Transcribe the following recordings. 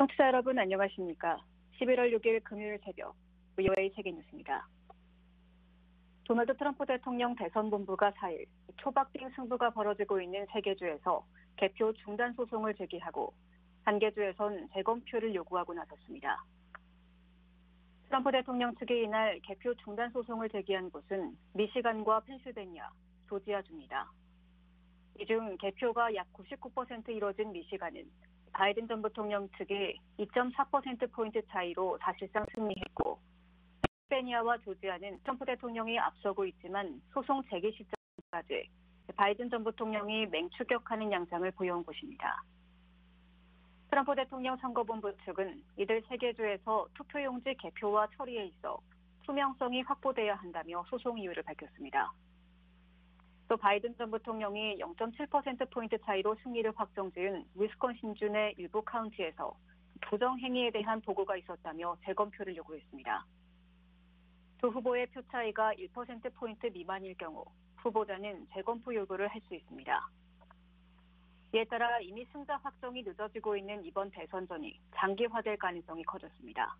청취자 여러분 안녕하십니까? 11월 6일 금요일 새벽 VOA 세계뉴스입니다. 도널드 트럼프 대통령 대선 본부가 4일 초박빙 승부가 벌어지고 있는 3개 주에서 개표 중단 소송을 제기하고 한 개 주에선 재검표를 요구하고 나섰습니다. 트럼프 대통령 측이 이날 개표 중단 소송을 제기한 곳은 미시간과 펜실베니아, 조지아주입니다. 이 중 개표가 약 99% 이뤄진 미시간은 바이든 전 부통령 측이 2.4%포인트 차이로 사실상 승리했고, 펜실베니아와 조지아는 트럼프 대통령이 앞서고 있지만 소송 제기 시점까지 바이든 전 부통령이 맹추격하는 양상을 보여온 곳입니다. 트럼프 대통령 선거본부 측은 이들 3개 주에서 투표용지 개표와 처리에 있어 투명성이 확보돼야 한다며 소송 이유를 밝혔습니다. 또 바이든 전 부통령이 0.7%포인트 차이로 승리를 확정지은 위스콘신주의 일부 카운티에서 부정행위에 대한 보고가 있었다며 재검표를 요구했습니다. 두 후보의 표 차이가 1%포인트 미만일 경우 후보자는 재검표 요구를 할 수 있습니다. 이에 따라 이미 승자 확정이 늦어지고 있는 이번 대선전이 장기화될 가능성이 커졌습니다.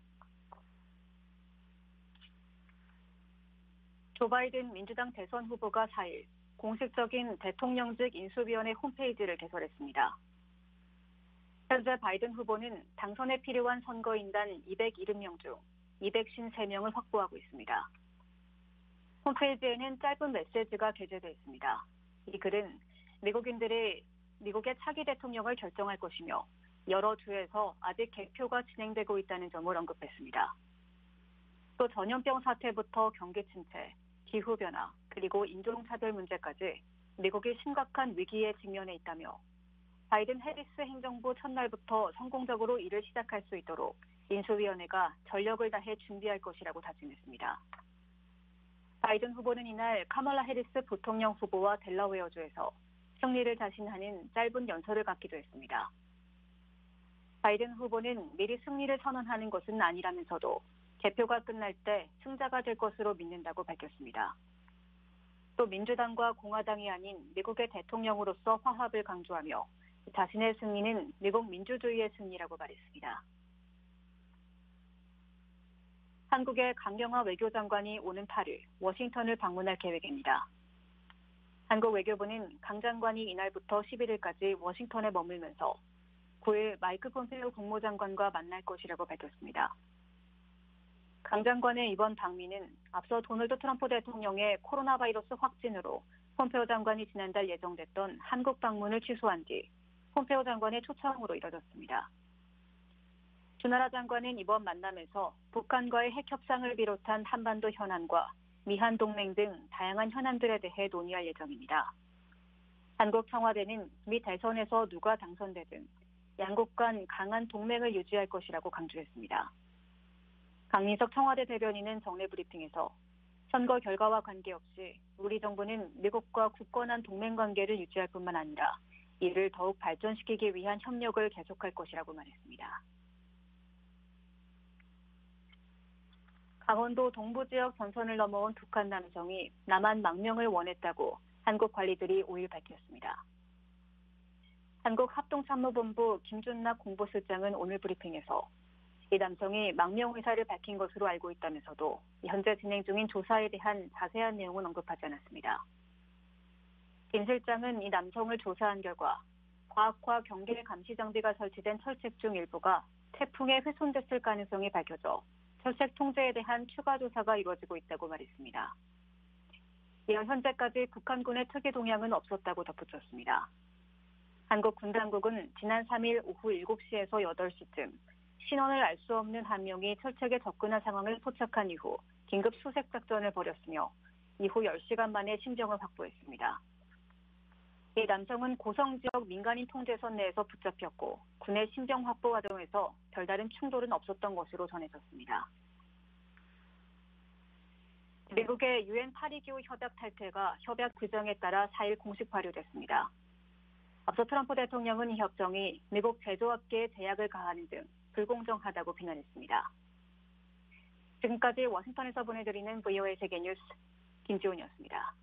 조 바이든 민주당 대선 후보가 4일 공식적인 대통령직 인수위원회 홈페이지를 개설했습니다. 현재 바이든 후보는 당선에 필요한 선거인단 270명 중 253명을 확보하고 있습니다. 홈페이지에는 짧은 메시지가 게재되어 있습니다. 이 글은 미국인들이 미국의 차기 대통령을 결정할 것이며 여러 주에서 아직 개표가 진행되고 있다는 점을 언급했습니다. 또 전염병 사태부터 경기 침체, 기후변화, 그리고 인종차별 문제까지 미국이 심각한 위기에 직면해 있다며 바이든 해리스 행정부 첫날부터 성공적으로 일을 시작할 수 있도록 인수위원회가 전력을 다해 준비할 것이라고 다짐했습니다. 바이든 후보는 이날 카멀라 해리스 부통령 후보와 델라웨어주에서 승리를 자신하는 짧은 연설을 갖기도 했습니다. 바이든 후보는 미리 승리를 선언하는 것은 아니라면서도 개표가 끝날 때 승자가 될 것으로 믿는다고 밝혔습니다. 또 민주당과 공화당이 아닌 미국의 대통령으로서 화합을 강조하며 자신의 승리는 미국 민주주의의 승리라고 말했습니다. 한국의 강경화 외교장관이 오는 8일 워싱턴을 방문할 계획입니다. 한국 외교부는 강 장관이 이날부터 11일까지 워싱턴에 머물면서 9일 마이크 폼페이오 국무장관과 만날 것이라고 밝혔습니다. 강 장관의 이번 방미는 앞서 도널드 트럼프 대통령의 코로나 바이러스 확진으로 폼페이오 장관이 지난달 예정됐던 한국 방문을 취소한 뒤 폼페이오 장관의 초청으로 이뤄졌습니다. 두 나라 장관은 이번 만남에서 북한과의 핵 협상을 비롯한 한반도 현안과 미한 동맹 등 다양한 현안들에 대해 논의할 예정입니다. 한국 청와대는 미 대선에서 누가 당선되든 양국 간 강한 동맹을 유지할 것이라고 강조했습니다. 강민석 청와대 대변인은 정례 브리핑에서 선거 결과와 관계없이 우리 정부는 미국과 굳건한 동맹 관계를 유지할 뿐만 아니라 이를 더욱 발전시키기 위한 협력을 계속할 것이라고 말했습니다. 강원도 동부 지역 전선을 넘어온 북한 남성이 남한 망명을 원했다고 한국 관리들이 5일 밝혔습니다. 한국합동참모본부 김준락 공보실장은 오늘 브리핑에서 이 남성이 망명 의사를 밝힌 것으로 알고 있다면서도 현재 진행 중인 조사에 대한 자세한 내용은 언급하지 않았습니다. 김 실장은 이 남성을 조사한 결과 과학화 경계 감시 장비가 설치된 철책 중 일부가 태풍에 훼손됐을 가능성이 밝혀져 철책 통제에 대한 추가 조사가 이루어지고 있다고 말했습니다. 이어 현재까지 북한군의 특이 동향은 없었다고 덧붙였습니다. 한국 군 당국은 지난 3일 오후 7시에서 8시쯤 신원을 알 수 없는 한 명이 철책에 접근한 상황을 포착한 이후 긴급 수색 작전을 벌였으며 이후 10시간 만에 신병을 확보했습니다. 이 남성은 고성 지역 민간인 통제선 내에서 붙잡혔고 군의 신병 확보 과정에서 별다른 충돌은 없었던 것으로 전해졌습니다. 미국의 유엔 파리기후 협약 탈퇴가 협약 규정에 따라 4일 공식 발효됐습니다. 앞서 트럼프 대통령은 이 협정이 미국 제조업계에 제약을 가하는 등 불공정하다고 비난했습니다. 지금까지 워싱턴에서 보내드리는 VOA 세계뉴스 김지훈이었습니다.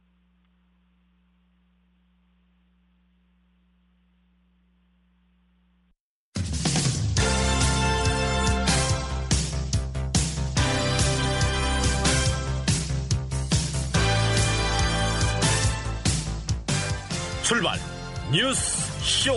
출발 뉴스 쇼.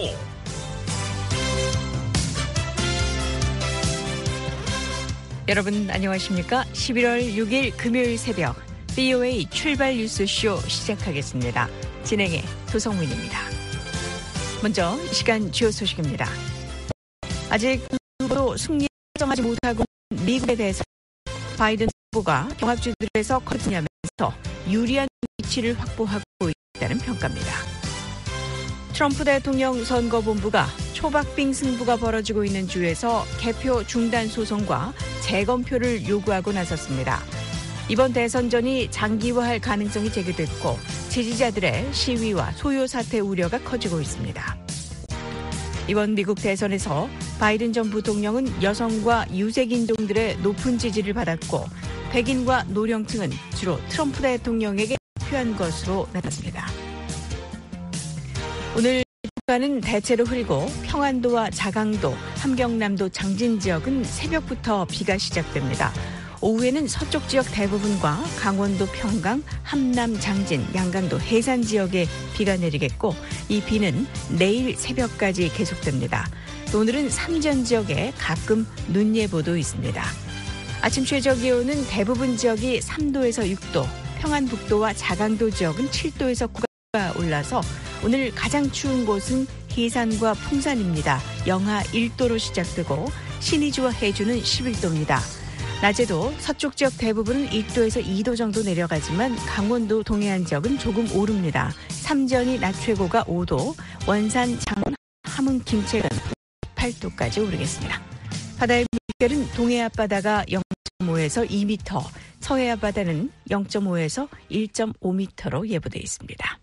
여러분 안녕하십니까? 11월 6일 금요일 새벽 BOA 출발 뉴스 쇼 시작하겠습니다. 진행의 도성민입니다. 먼저 이 시간 주요 소식입니다. 아직 후보로 승리를 확정하지 못하고 미국에 대해서 바이든 후보가 경합주들에서 거듭나면서 유리한 위치를 확보하고 있다는 평가입니다. 트럼프 대통령 선거본부가 초박빙 승부가 벌어지고 있는 주에서 개표 중단 소송과 재검표를 요구하고 나섰습니다. 이번 대선전이 장기화할 가능성이 제기됐고 지지자들의 시위와 소요 사태 우려가 커지고 있습니다. 이번 미국 대선에서 바이든 전 부통령은 여성과 유색인종들의 높은 지지를 받았고 백인과 노령층은 주로 트럼프 대통령에게 투표한 것으로 나타났습니다. 오늘 국가는 대체로 흐리고 평안도와 자강도, 함경남도 장진 지역은 새벽부터 비가 시작됩니다. 오후에는 서쪽 지역 대부분과 강원도 평강, 함남 장진, 양강도 해산 지역에 비가 내리겠고 이 비는 내일 새벽까지 계속됩니다. 또 오늘은 삼전 지역에 가끔 눈 예보도 있습니다. 아침 최저 기온은 대부분 지역이 3도에서 6도, 평안북도와 자강도 지역은 7도에서 9도가 올라서 오늘 가장 추운 곳은 해산과 풍산입니다. 영하 1도로 시작되고 신의주와 해주는 11도입니다. 낮에도 서쪽 지역 대부분은 1도에서 2도 정도 내려가지만 강원도 동해안 지역은 조금 오릅니다. 삼전이 낮 최고가 5도, 원산, 장원, 함흥, 김천은 8도까지 오르겠습니다. 바다의 물결은 동해 앞바다가 0.5에서 2m, 서해 앞바다는 0.5에서 1.5m로 예보되어 있습니다.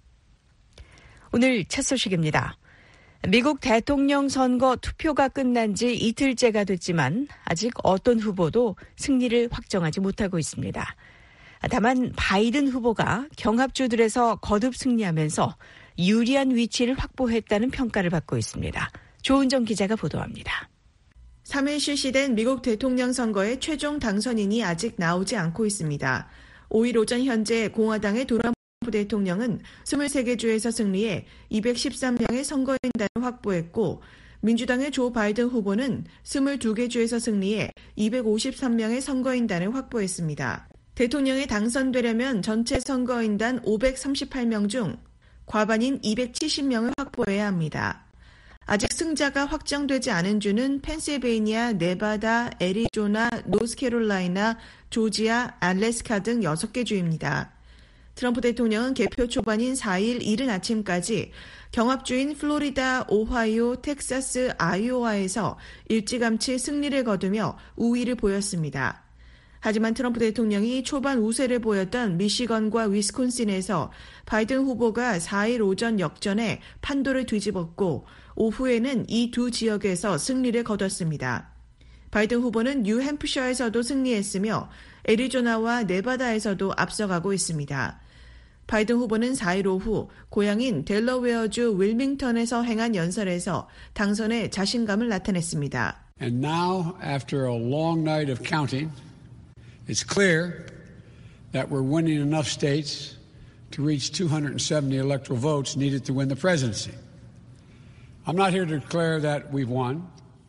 오늘 첫 소식입니다. 미국 대통령 선거 투표가 끝난 지 이틀째가 됐지만 아직 어떤 후보도 승리를 확정하지 못하고 있습니다. 다만 바이든 후보가 경합주들에서 거듭 승리하면서 유리한 위치를 확보했다는 평가를 받고 있습니다. 조은정 기자가 보도합니다. 3일 실시된 미국 대통령 선거의 최종 당선인이 아직 나오지 않고 있습니다. 5일 오전 현재 공화당의 트럼프 대통령은 23개 주에서 승리해 213명의 선거인단을 확보했고 민주당의 조 바이든 후보는 22개 주에서 승리해 253명의 선거인단을 확보했습니다. 대통령에 당선되려면 전체 선거인단 538명 중 과반인 270명을 확보해야 합니다. 아직 승자가 확정되지 않은 주는 펜실베이니아, 네바다, 애리조나, 노스캐롤라이나, 조지아, 알래스카 등 6개 주입니다. 트럼프 대통령은 개표 초반인 4일 이른 아침까지 경합주인 플로리다, 오하이오, 텍사스, 아이오와에서 일찌감치 승리를 거두며 우위를 보였습니다. 하지만 트럼프 대통령이 초반 우세를 보였던 미시건과 위스콘신에서 바이든 후보가 4일 오전 역전에 판도를 뒤집었고 오후에는 이 두 지역에서 승리를 거뒀습니다. 바이든 후보는 뉴햄프셔에서도 승리했으며 애리조나와 네바다에서도 앞서가고 있습니다. 바이든 후보는 4일 오후 고향인 델러웨어주 윌밍턴에서 행한 연설에서 당선에 자신감을 나타냈습니다. And now, after a long night of counting, it's clear that we're winning enough states to reach 270 electoral votes needed to win the presidency. I'm not here to declare that we've won.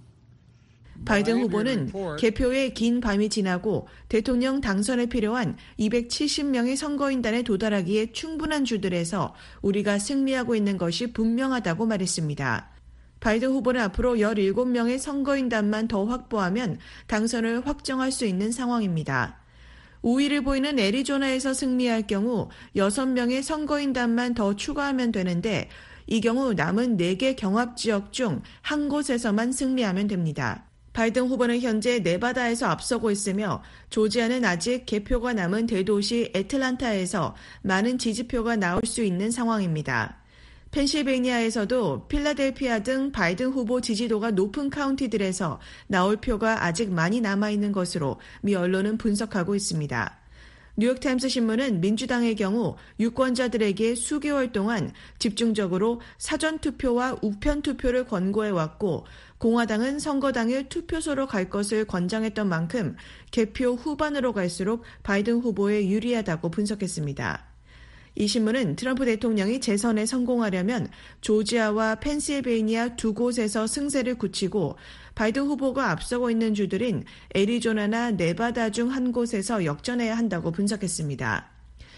바이든 후보는 개표의 긴 밤이 지나고 대통령 당선에 필요한 270명의 선거인단에 도달하기에 충분한 주들에서 우리가 승리하고 있는 것이 분명하다고 말했습니다. 바이든 후보는 앞으로 17명의 선거인단만 더 확보하면 당선을 확정할 수 있는 상황입니다. 우위를 보이는 애리조나에서 승리할 경우 6명의 선거인단만 더 추가하면 되는데 이 경우 남은 4개 경합지역 중 한 곳에서만 승리하면 됩니다. 바이든 후보는 현재 네바다에서 앞서고 있으며 조지아는 아직 개표가 남은 대도시 애틀란타에서 많은 지지표가 나올 수 있는 상황입니다. 펜실베이니아에서도 필라델피아 등 바이든 후보 지지도가 높은 카운티들에서 나올 표가 아직 많이 남아있는 것으로 미 언론은 분석하고 있습니다. 뉴욕타임스 신문은 민주당의 경우 유권자들에게 수개월 동안 집중적으로 사전투표와 우편투표를 권고해왔고 공화당은 선거 당일 투표소로 갈 것을 권장했던 만큼 개표 후반으로 갈수록 바이든 후보에 유리하다고 분석했습니다. 이 신문은 트럼프 대통령이 재선에 성공하려면 조지아와 펜실베이니아 두 곳에서 승세를 굳히고 바이든 후보가 앞서고 있는 주들인 애리조나나 네바다 중 한 곳에서 역전해야 한다고 분석했습니다.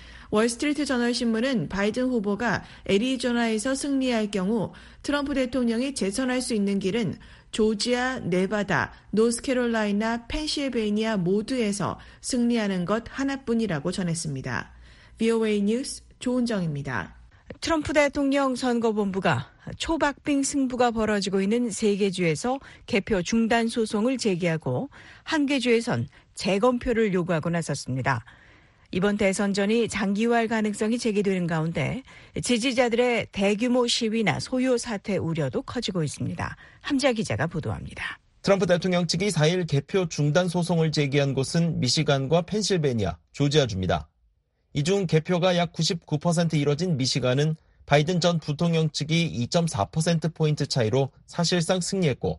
월스트리트 저널 신문은 바이든 후보가 애리조나에서 승리할 경우 트럼프 대통령이 재선할 수 있는 길은 조지아, 네바다, 노스캐롤라이나, 펜실베이니아 모두에서 승리하는 것 하나뿐이라고 전했습니다. VOA 뉴스 조은정입니다. 트럼프 대통령 선거본부가 초박빙 승부가 벌어지고 있는 3개 주에서 개표 중단 소송을 제기하고 1개 주에선 재검표를 요구하고 나섰습니다. 이번 대선전이 장기화할 가능성이 제기되는 가운데 지지자들의 대규모 시위나 소요 사태 우려도 커지고 있습니다. 함자 기자가 보도합니다. 트럼프 대통령 측이 4일 개표 중단 소송을 제기한 곳은 미시간과 펜실베니아, 조지아주입니다. 이 중 개표가 약 99% 이뤄진 미시간은 바이든 전 부통령 측이 2.4%포인트 차이로 사실상 승리했고,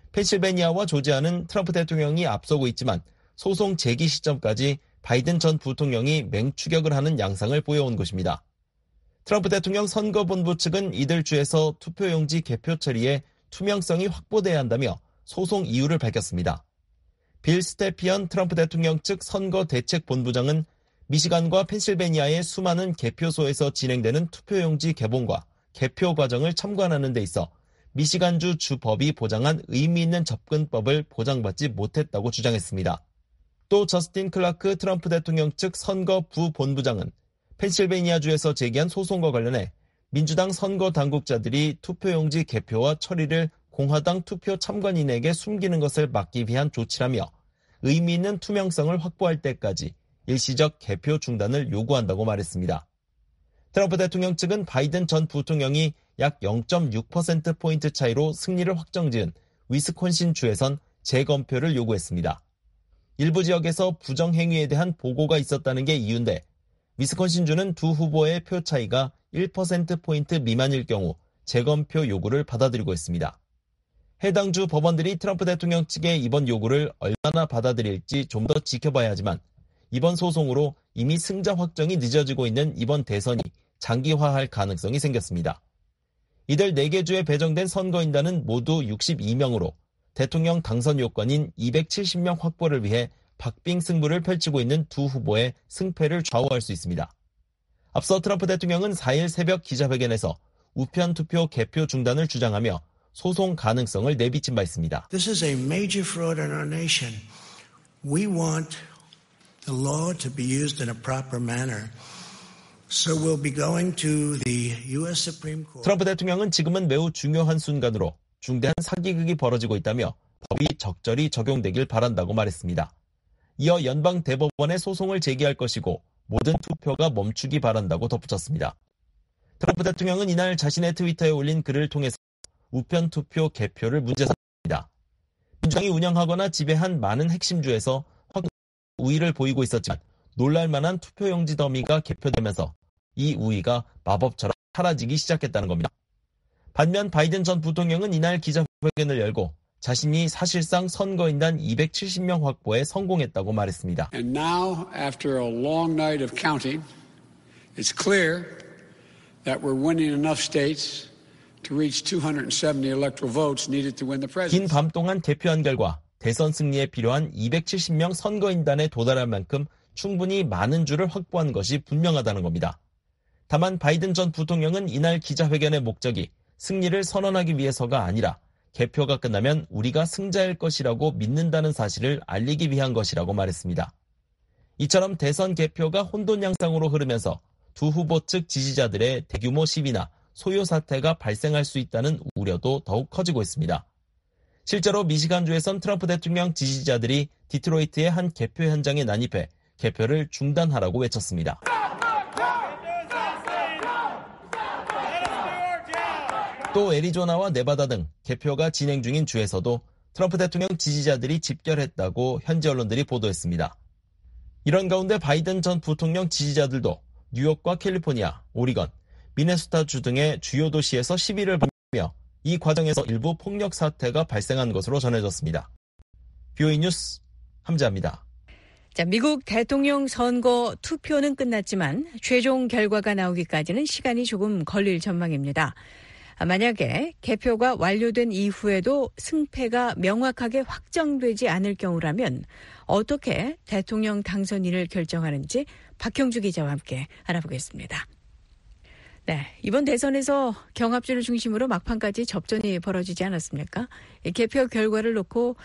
펜실베니아와 조지아는 트럼프 대통령이 앞서고 있지만 소송 제기 시점까지 바이든 전 부통령이 맹추격을 하는 양상을 보여온 곳입니다. 트럼프 대통령 선거본부 측은 이들 주에서 투표용지 개표 처리에 투명성이 확보돼야 한다며 소송 이유를 밝혔습니다. 빌 스태피언 트럼프 대통령 측 선거대책본부장은 미시간과 펜실베니아의 수많은 개표소에서 진행되는 투표용지 개봉과 개표 과정을 참관하는 데 있어 미시간주 주법이 보장한 의미 있는 접근법을 보장받지 못했다고 주장했습니다. 또 저스틴 클라크 트럼프 대통령 측 선거 부본부장은 펜실베니아주에서 제기한 소송과 관련해 민주당 선거 당국자들이 투표용지 개표와 처리를 공화당 투표 참관인에게 숨기는 것을 막기 위한 조치라며 의미 있는 투명성을 확보할 때까지 일시적 개표 중단을 요구한다고 말했습니다. 트럼프 대통령 측은 바이든 전 부통령이 약 0.6%포인트 차이로 승리를 확정지은 위스콘신주에선 재검표를 요구했습니다. 일부 지역에서 부정행위에 대한 보고가 있었다는 게 이유인데 위스콘신주는 두 후보의 표 차이가 1%포인트 미만일 경우 재검표 요구를 받아들이고 있습니다. 해당 주 법원들이 트럼프 대통령 측의 이번 요구를 얼마나 받아들일지 좀 더 지켜봐야 하지만 이번 소송으로 이미 승자 확정이 늦어지고 있는 이번 대선이 장기화할 가능성이 생겼습니다. 이들 4개 주에 배정된 선거인단은 모두 62명으로 대통령 당선 요건인 270명 확보를 위해 박빙 승부를 펼치고 있는 두 후보의 승패를 좌우할 수 있습니다. 앞서 트럼프 대통령은 4일 새벽 기자회견에서 우편 투표 개표 중단을 주장하며 소송 가능성을 내비친 바 있습니다. This is a major fraud in our nation. We want the law to be used in a proper manner. So we'll be going to the U.S. Supreme Court. 트럼프 대통령은 지금은 매우 중요한 순간으로 중대한 사기극이 벌어지고 있다며 법이 적절히 적용되길 바란다고 말했습니다. 이어 연방 대법원에 소송을 제기할 것이고 모든 투표가 멈추기 바란다고 덧붙였습니다. 트럼프 대통령은 이날 자신의 트위터에 올린 글을 통해서 우편 투표 개표를 문제 삼았습니다. 민주당이 운영하거나 지배한 많은 핵심주에서 확 우위를 보이고 있었지만 놀랄만한 투표용지 더미가 개표되면서 이 우위가 마법처럼 사라지기 시작했다는 겁니다. 반면 바이든 전 부통령은 이날 기자회견을 열고 자신이 사실상 선거인단 270명 확보에 성공했다고 말했습니다. And now, after a long night of counting, it's clear that we're winning enough states to reach 270 electoral votes needed to win the presidency. 긴 밤 동안 개표한 결과 대선 승리에 필요한 270명 선거인단에 도달할 만큼 충분히 많은 주를 확보한 것이 분명하다는 겁니다. 다만 바이든 전 부통령은 이날 기자회견의 목적이 승리를 선언하기 위해서가 아니라 개표가 끝나면 우리가 승자일 것이라고 믿는다는 사실을 알리기 위한 것이라고 말했습니다. 이처럼 대선 개표가 혼돈 양상으로 흐르면서 두 후보 측 지지자들의 대규모 시위나 소요 사태가 발생할 수 있다는 우려도 더욱 커지고 있습니다. 실제로 미시간주에선 트럼프 대통령 지지자들이 디트로이트의 한 개표 현장에 난입해 개표를 중단하라고 외쳤습니다. 또 애리조나와 네바다 등 개표가 진행 중인 주에서도 트럼프 대통령 지지자들이 집결했다고 현지 언론들이 보도했습니다. 이런 가운데 바이든 전 부통령 지지자들도 뉴욕과 캘리포니아, 오리건, 미네소타주 등의 주요 도시에서 시위를 벌이며 이 과정에서 일부 폭력 사태가 발생한 것으로 전해졌습니다. VOA 뉴스 함재합니다. 자, 미국 대통령 선거 투표는 끝났지만 최종 결과가 나오기까지는 시간이 조금 걸릴 전망입니다. 만약에 개표가 완료된 이후에도 승패가 명확하게 확정되지 않을 경우라면 어떻게 대통령 당선인을 결정하는지 박형주 기자와 함께 알아보겠습니다. 네, 이번 대선에서 경합주를 중심으로 막판까지 접전이 벌어지지 않았습니까? 개표 결과를 놓고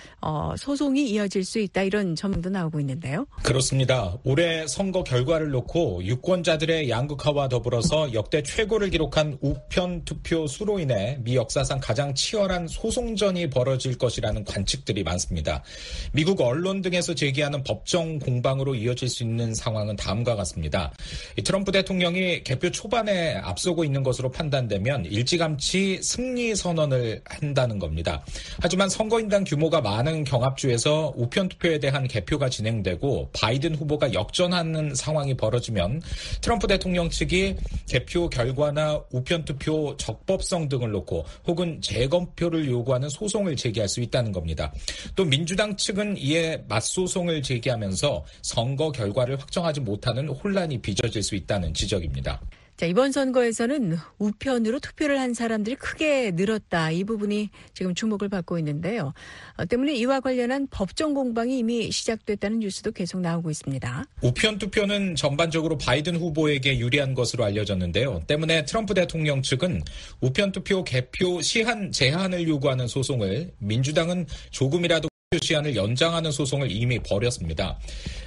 소송이 이어질 수 있다 이런 전망도 나오고 있는데요. 그렇습니다. 올해 선거 결과를 놓고 유권자들의 양극화와 더불어서 역대 최고를 기록한 우편 투표 수로 인해 미 역사상 가장 치열한 소송전이 벌어질 것이라는 관측들이 많습니다. 미국 언론 등에서 제기하는 법정 공방으로 이어질 수 있는 상황은 다음과 같습니다. 트럼프 대통령이 개표 초반에 앞서고 있는 것으로 판단되면 일찌감치 승리 선언을 한다는 겁니다. 하지만 선거인단 규모가 많은 경합주에서 우편투표에 대한 개표가 진행되고 바이든 후보가 역전하는 상황이 벌어지면 트럼프 대통령 측이 개표 결과나 우편투표 적법성 등을 놓고 혹은 재검표를 요구하는 소송을 제기할 수 있다는 겁니다. 또 민주당 측은 이에 맞소송을 제기하면서 선거 결과를 확정하지 못하는 혼란이 빚어질 수 있다는 지적입니다. 자, 이번 선거에서는 우편으로 투표를 한 사람들이 크게 늘었다. 이 부분이 지금 주목을 받고 있는데요. 때문에 이와 관련한 법정 공방이 이미 시작됐다는 뉴스도 계속 나오고 있습니다. 우편 투표는 전반적으로 바이든 후보에게 유리한 것으로 알려졌는데요. 때문에 트럼프 대통령 측은 우편 투표 개표 시한 제한을 요구하는 소송을, 민주당은 조금이라도 시한을 연장하는 소송을 이미 벌였습니다.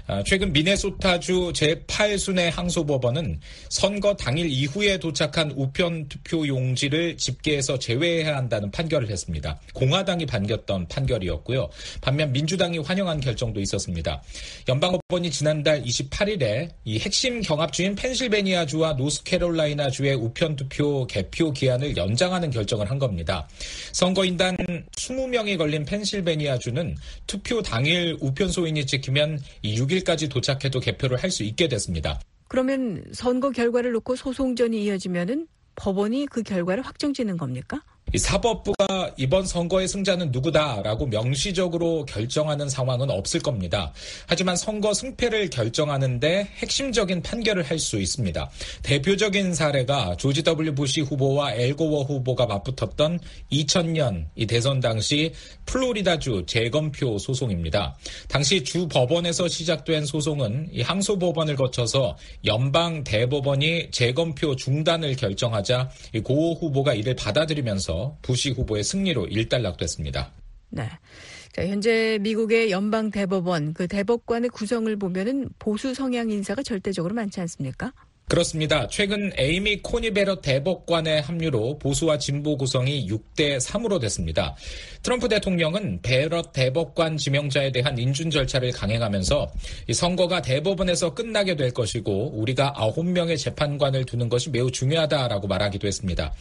최근 미네소타주 제8순회 항소법원은 선거 당일 이후에 도착한 우편 투표 용지를 집계에서 제외해야 한다는 판결을 했습니다. 공화당이 반겼던 판결이었고요. 반면 민주당이 환영한 결정도 있었습니다. 연방법원이 지난달 28일에 이 핵심 경합주인 펜실베니아주와 노스캐롤라이나주의 우편 투표 개표 기한을 연장하는 결정을 한 겁니다. 선거인단 20명이 걸린 펜실베니아주는 투표 당일 우편 소인이 찍히면 6일까지 도착해도 개표를 할 수 있게 됐습니다. 그러면 선거 결과를 놓고 소송전이 이어지면은 법원이 그 결과를 확정짓는 겁니까? 이 사법부가 이번 선거의 승자는 누구다라고 명시적으로 결정하는 상황은 없을 겁니다. 하지만 선거 승패를 결정하는데 핵심적인 판결을 할 수 있습니다. 대표적인 사례가 조지 W. 부시 후보와 엘 고어 후보가 맞붙었던 2000년 이 대선 당시 플로리다주 재검표 소송입니다. 당시 주 법원에서 시작된 소송은 이 항소법원을 거쳐서 연방 대법원이 재검표 중단을 결정하자 이 고어 후보가 이를 받아들이면서 부시 후보의 승리로 일단락됐습니다. 네. 자, 현재 미국의 연방 대법원 그 대법관의 구성을 보면은 보수 성향 인사가 절대적으로 많지 않습니까? 그렇습니다. 최근 에이미 코니 베럿 대법관의 합류로 보수와 진보 구성이 6대3으로 됐습니다. 트럼프 대통령은 베럿 대법관 지명자에 대한 인준 절차를 강행하면서 이 선거가 대법원에서 끝나게 될 것이고 우리가 9명의 재판관을 두는 것이 매우 중요하다라고 말하기도 했습니다.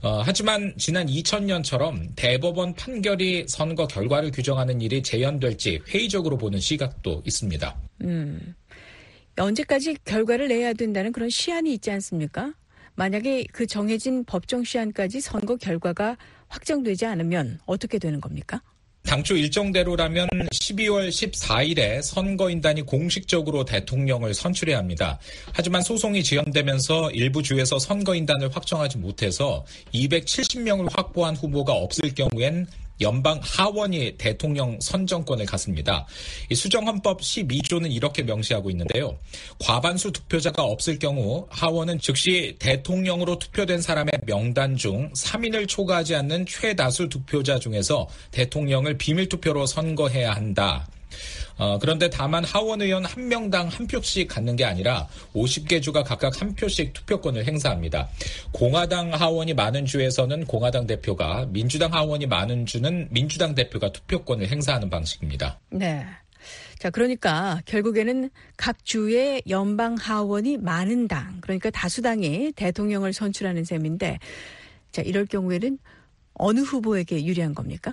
하지만 지난 2000년처럼 대법원 판결이 선거 결과를 규정하는 일이 재현될지 회의적으로 보는 시각도 있습니다. 언제까지 결과를 내야 된다는 그런 시한이 있지 않습니까? 만약에 그 정해진 법정 시한까지 선거 결과가 확정되지 않으면 어떻게 되는 겁니까? 당초 일정대로라면 12월 14일에 선거인단이 공식적으로 대통령을 선출해야 합니다. 하지만 소송이 지연되면서 일부 주에서 선거인단을 확정하지 못해서 270명을 확보한 후보가 없을 경우엔 연방 하원이 대통령 선정권을 갖습니다. 이 수정헌법 12조는 이렇게 명시하고 있는데요. 과반수 투표자가 없을 경우 하원은 즉시 대통령으로 투표된 사람의 명단 중 3인을 초과하지 않는 최다수 투표자 중에서 대통령을 비밀투표로 선거해야 한다. 그런데 다만 하원 의원 1명당 1표씩 갖는 게 아니라 50개 주가 각각 1표씩 투표권을 행사합니다. 공화당 하원이 많은 주에서는 공화당 대표가, 민주당 하원이 많은 주는 민주당 대표가 투표권을 행사하는 방식입니다. 네. 자, 그러니까 결국에는 각 주의 연방 하원이 많은 당, 그러니까 다수당이 대통령을 선출하는 셈인데, 자, 이럴 경우에는 어느 후보에게 유리한 겁니까?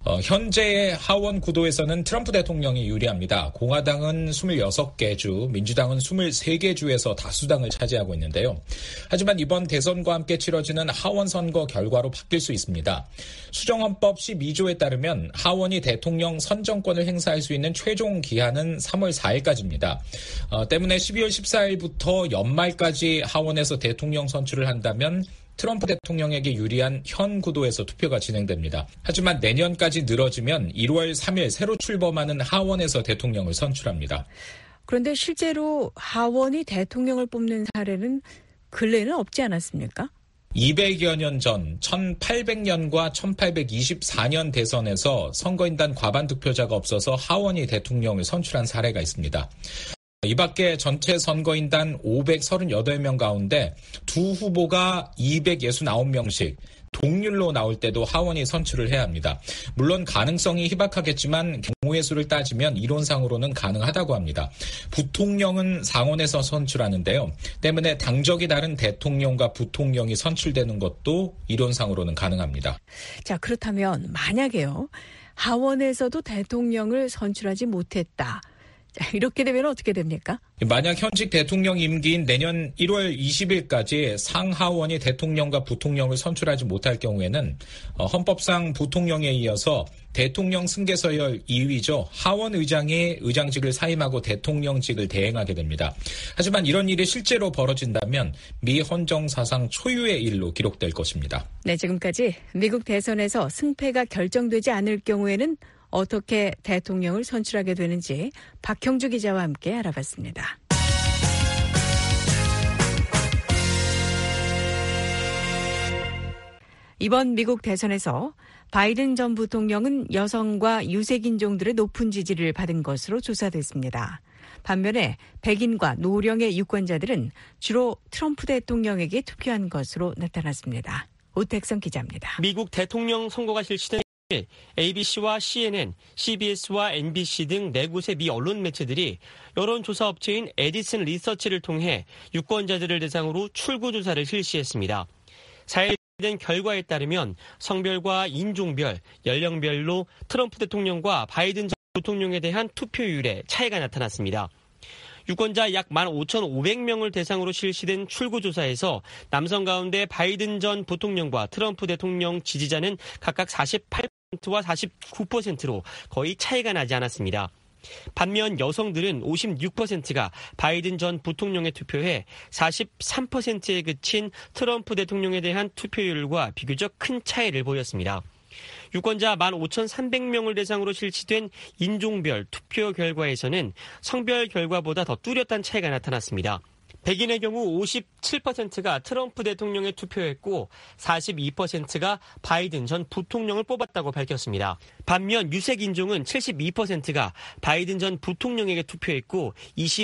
현재의 하원 구도에서는 트럼프 대통령이 유리합니다. 공화당은 26개 주, 민주당은 23개 주에서 다수당을 차지하고 있는데요. 하지만 이번 대선과 함께 치러지는 하원 선거 결과로 바뀔 수 있습니다. 수정헌법 12조에 따르면 하원이 대통령 선정권을 행사할 수 있는 최종 기한은 3월 4일까지입니다. 때문에 12월 14일부터 연말까지 하원에서 대통령 선출을 한다면 트럼프 대통령에게 유리한 현 구도에서 투표가 진행됩니다. 하지만 내년까지 늘어지면 1월 3일 새로 출범하는 하원에서 대통령을 선출합니다. 그런데 실제로 하원이 대통령을 뽑는 사례는 근래에는 없지 않았습니까? 200여 년 전 1800년과 1824년 대선에서 선거인단 과반 투표자가 없어서 하원이 대통령을 선출한 사례가 있습니다. 이 밖에 전체 선거인단 538명 가운데 두 후보가 269명씩 동률로 나올 때도 하원이 선출을 해야 합니다. 물론 가능성이 희박하겠지만 경우의 수를 따지면 이론상으로는 가능하다고 합니다. 부통령은 상원에서 선출하는데요. 때문에 당적이 다른 대통령과 부통령이 선출되는 것도 이론상으로는 가능합니다. 자, 그렇다면 만약에요. 하원에서도 대통령을 선출하지 못했다. 자, 이렇게 되면 어떻게 됩니까? 만약 현직 대통령 임기인 내년 1월 20일까지 상하원이 대통령과 부통령을 선출하지 못할 경우에는 헌법상 부통령에 이어서 대통령 승계서열 2위죠. 하원 의장이 의장직을 사임하고 대통령직을 대행하게 됩니다. 하지만 이런 일이 실제로 벌어진다면 미 헌정사상 초유의 일로 기록될 것입니다. 네, 지금까지 미국 대선에서 승패가 결정되지 않을 경우에는 어떻게 대통령을 선출하게 되는지 박형주 기자와 함께 알아봤습니다. 이번 미국 대선에서 바이든 전 부통령은 여성과 유색인종들의 높은 지지를 받은 것으로 조사됐습니다. 반면에 백인과 노령의 유권자들은 주로 트럼프 대통령에게 투표한 것으로 나타났습니다. 오택성 기자입니다. 미국 대통령 선거가 실시된 ABC와 CNN, CBS와 NBC 등 4곳의 미 언론 매체들이 여론조사 업체인 에디슨 리서치를 통해 유권자들을 대상으로 출구조사를 실시했습니다. 4일 된 결과에 따르면 성별과 인종별, 연령별로 트럼프 대통령과 바이든 전 부통령에 대한 투표율에 차이가 나타났습니다. 유권자 약 15,500명을 대상으로 실시된 출구조사에서 남성 가운데 바이든 전 부통령과 트럼프 대통령 지지자는 각각 48%와 49%로 거의 차이가 나지 않았습니다. 반면 여성들은 56%가 바이든 전 부통령에 투표해 43%에 그친 트럼프 대통령에 대한 투표율과 비교적 큰 차이를 보였습니다. 유권자 15,300명을 대상으로 실시된 인종별 투표 결과에서는 성별 결과보다 더 뚜렷한 차이가 나타났습니다. 백인의 경우 57%가 트럼프 대통령에 투표했고 42%가 바이든 전 부통령을 뽑았다고 밝혔습니다. 반면 유색인종은 72%가 바이든 전 부통령에게 투표했고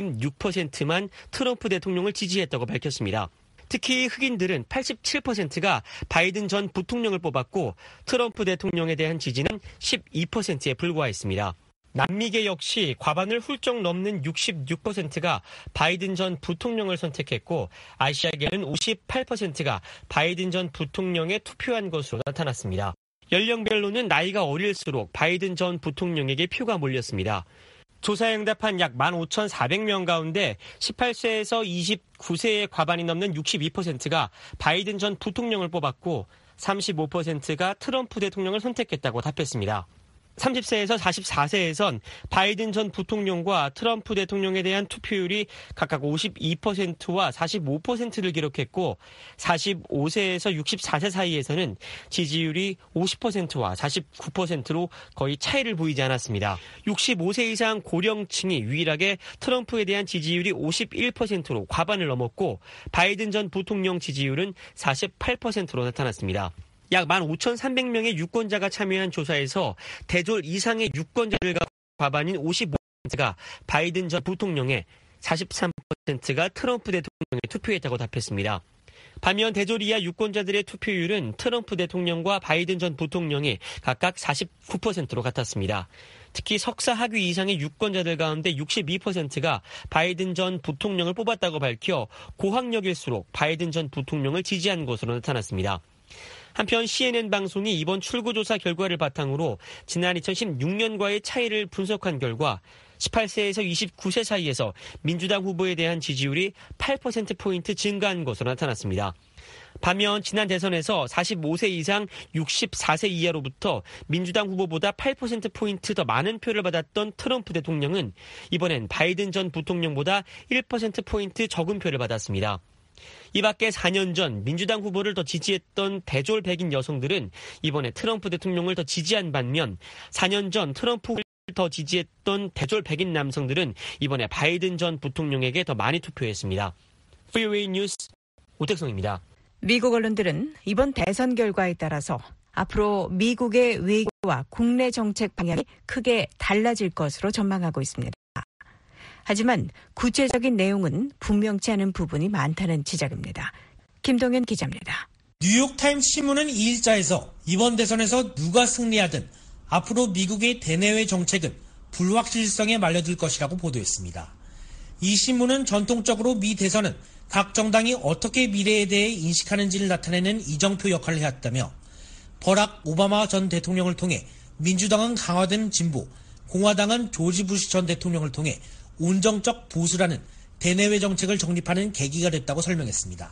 26%만 트럼프 대통령을 지지했다고 밝혔습니다. 특히 흑인들은 87%가 바이든 전 부통령을 뽑았고 트럼프 대통령에 대한 지지는 12%에 불과했습니다. 남미계 역시 과반을 훌쩍 넘는 66%가 바이든 전 부통령을 선택했고 아시아계는 58%가 바이든 전 부통령에 투표한 것으로 나타났습니다. 연령별로는 나이가 어릴수록 바이든 전 부통령에게 표가 몰렸습니다. 조사에 응답한 약 15,400명 가운데 18세에서 29세의 과반이 넘는 62%가 바이든 전 부통령을 뽑았고 35%가 트럼프 대통령을 선택했다고 답했습니다. 30세에서 44세에선 바이든 전 부통령과 트럼프 대통령에 대한 투표율이 각각 52%와 45%를 기록했고 45세에서 64세 사이에서는 지지율이 50%와 49%로 거의 차이를 보이지 않았습니다. 65세 이상 고령층이 유일하게 트럼프에 대한 지지율이 51%로 과반을 넘었고 바이든 전 부통령 지지율은 48%로 나타났습니다. 약 15,300명의 유권자가 참여한 조사에서 대졸 이상의 유권자들과 과반인 55%가 바이든 전 부통령에 43%가 트럼프 대통령에 투표했다고 답했습니다. 반면 대졸 이하 유권자들의 투표율은 트럼프 대통령과 바이든 전 부통령이 각각 49%로 같았습니다. 특히 석사 학위 이상의 유권자들 가운데 62%가 바이든 전 부통령을 뽑았다고 밝혀 고학력일수록 바이든 전 부통령을 지지한 것으로 나타났습니다. 한편 CNN 방송이 이번 출구조사 결과를 바탕으로 지난 2016년과의 차이를 분석한 결과 18세에서 29세 사이에서 민주당 후보에 대한 지지율이 8%포인트 증가한 것으로 나타났습니다. 반면 지난 대선에서 45세 이상 64세 이하로부터 민주당 후보보다 8%포인트 더 많은 표를 받았던 트럼프 대통령은 이번엔 바이든 전 부통령보다 1%포인트 적은 표를 받았습니다. 이 밖에 4년 전 민주당 후보를 더 지지했던 대졸 백인 여성들은 이번에 트럼프 대통령을 더 지지한 반면 4년 전 트럼프를 더 지지했던 대졸 백인 남성들은 이번에 바이든 전 부통령에게 더 많이 투표했습니다. 프리웨이 뉴스 오택성입니다. 미국 언론들은 이번 대선 결과에 따라서 앞으로 미국의 외교와 국내 정책 방향이 크게 달라질 것으로 전망하고 있습니다. 하지만 구체적인 내용은 분명치 않은 부분이 많다는 지적입니다. 김동현 기자입니다. 뉴욕타임스 신문은 2일자에서 이번 대선에서 누가 승리하든 앞으로 미국의 대내외 정책은 불확실성에 말려들 것이라고 보도했습니다. 이 신문은 전통적으로 미 대선은 각 정당이 어떻게 미래에 대해 인식하는지를 나타내는 이정표 역할을 해왔다며 버락 오바마 전 대통령을 통해 민주당은 강화된 진보, 공화당은 조지 부시 전 대통령을 통해 온정적 보수라는 대내외 정책을 정립하는 계기가 됐다고 설명했습니다.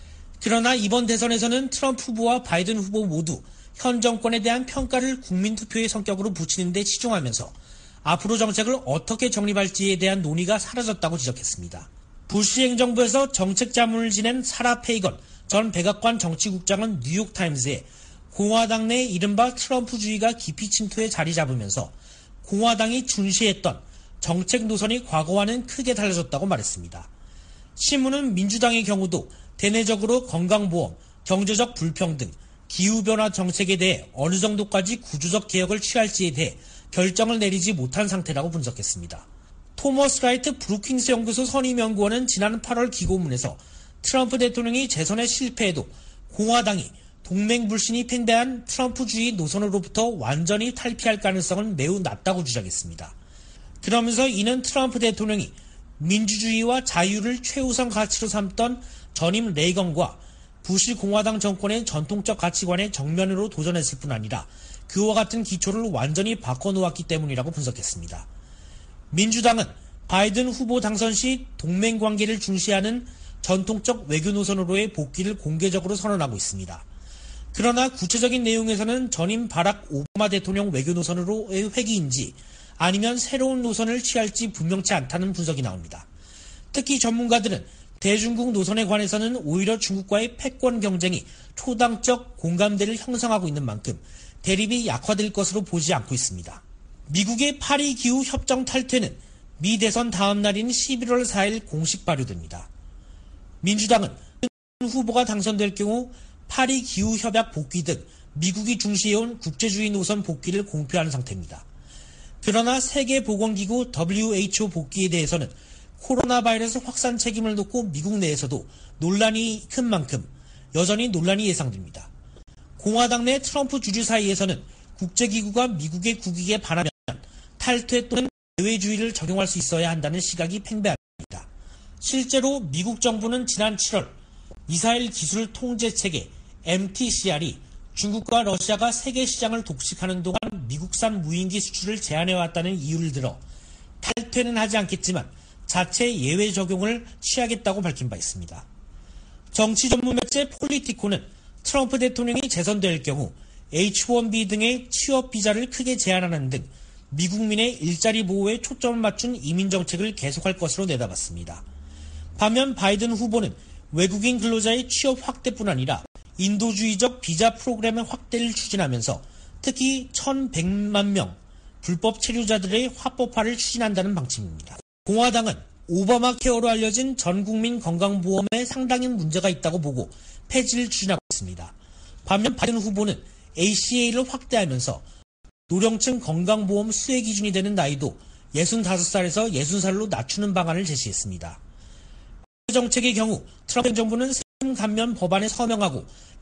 그러나 이번 대선에서는 트럼프 후보와 바이든 후보 모두 현 정권에 대한 평가를 국민투표의 성격으로 붙이는 데 치중하면서 앞으로 정책을 어떻게 정립할지에 대한 논의가 사라졌다고 지적했습니다. 부시 행정부에서 정책 자문을 지낸 사라 페이건 전 백악관 정치국장은 뉴욕타임스에 공화당 내 이른바 트럼프주의가 깊이 침투해 자리 잡으면서 공화당이 중시했던 정책 노선이 과거와는 크게 달라졌다고 말했습니다. 신문은 민주당의 경우도 대내적으로 건강보험, 경제적 불평등, 기후변화 정책에 대해 어느 정도까지 구조적 개혁을 취할지에 대해 결정을 내리지 못한 상태라고 분석했습니다. 토머스 라이트 브루킹스 연구소 선임연구원은 지난 8월 기고문에서 트럼프 대통령이 재선에 실패해도 공화당이 동맹 불신이 팽배한 트럼프주의 노선으로부터 완전히 탈피할 가능성은 매우 낮다고 주장했습니다. 그러면서 이는 트럼프 대통령이 민주주의와 자유를 최우선 가치로 삼던 전임 레이건과 부시 공화당 정권의 전통적 가치관에 정면으로 도전했을 뿐 아니라 그와 같은 기초를 완전히 바꿔놓았기 때문이라고 분석했습니다. 민주당은 바이든 후보 당선 시 동맹 관계를 중시하는 전통적 외교 노선으로의 복귀를 공개적으로 선언하고 있습니다. 그러나 구체적인 내용에서는 전임 바락 오바마 대통령 외교 노선으로의 회귀인지 아니면 새로운 노선을 취할지 분명치 않다는 분석이 나옵니다. 특히 전문가들은 대중국 노선에 관해서는 오히려 중국과의 패권 경쟁이 초당적 공감대를 형성하고 있는 만큼 대립이 약화될 것으로 보지 않고 있습니다. 미국의 파리 기후 협정 탈퇴는 미 대선 다음 날인 11월 4일 공식 발효됩니다. 민주당은 후보가 당선될 경우 파리 기후 협약 복귀 등 미국이 중시해온 국제주의 노선 복귀를 공표하는 상태입니다. 그러나 세계보건기구 WHO 복귀에 대해서는 코로나 바이러스 확산 책임을 놓고 미국 내에서도 논란이 큰 만큼 여전히 논란이 예상됩니다. 공화당 내 트럼프 주류 사이에서는 국제기구가 미국의 국익에 반하면 탈퇴 또는 대외주의를 적용할 수 있어야 한다는 시각이 팽배합니다. 실제로 미국 정부는 지난 7월 미사일 기술 통제체계 MTCR이 중국과 러시아가 세계 시장을 독식하는 동안 미국산 무인기 수출을 제한해왔다는 이유를 들어 탈퇴는 하지 않겠지만 자체 예외 적용을 취하겠다고 밝힌 바 있습니다. 정치 전문 매체 폴리티코는 트럼프 대통령이 재선될 경우 H-1B 등의 취업 비자를 크게 제한하는 등 미국민의 일자리 보호에 초점을 맞춘 이민 정책을 계속할 것으로 내다봤습니다. 반면 바이든 후보는 외국인 근로자의 취업 확대뿐 아니라 인도주의적 비자 프로그램의 확대를 추진하면서 특히 1,100만 명 불법 체류자들의 합법화를 추진한다는 방침입니다. 공화당은 오바마 케어로 알려진 전국민 건강보험에 상당히 문제가 있다고 보고 폐지를 추진하고 있습니다. 반면 바이든 후보는 ACA를 확대하면서 노령층 건강보험 수혜 기준이 되는 나이도 65살에서 60살로 낮추는 방안을 제시했습니다. 정책의 경우 트럼프 정부는 세금 감면 법안에 서명하고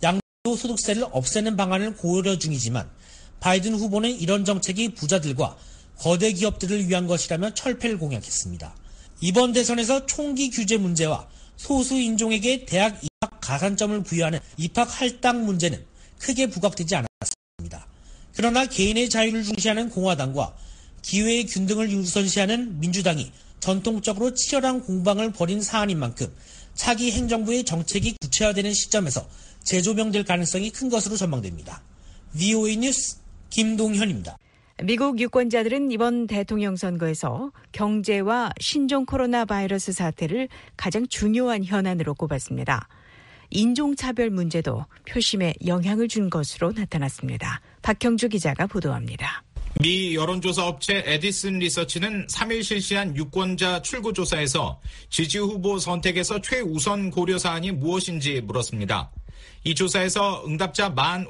양도소득세를 없애는 방안을 고려 중이지만 바이든 후보는 이런 정책이 부자들과 거대 기업들을 위한 것이라며 철폐를 공약했습니다. 이번 대선에서 총기 규제 문제와 소수 인종에게 대학 입학 가산점을 부여하는 입학 할당 문제는 크게 부각되지 않았습니다. 그러나 개인의 자유를 중시하는 공화당과 기회의 균등을 우선시하는 민주당이 전통적으로 치열한 공방을 벌인 사안인 만큼 차기 행정부의 정책이 구체화되는 시점에서 재조명될 가능성이 큰 것으로 전망됩니다. VOA 뉴스 김동현입니다. 미국 유권자들은 이번 대통령 선거에서 경제와 신종 코로나 바이러스 사태를 가장 중요한 현안으로 꼽았습니다. 인종차별 문제도 표심에 영향을 준 것으로 나타났습니다. 박형주 기자가 보도합니다. 미 여론조사 업체 에디슨 리서치는 3일 실시한 유권자 출구조사에서 지지 후보 선택에서 최우선 고려 사안이 무엇인지 물었습니다. 이 조사에서 응답자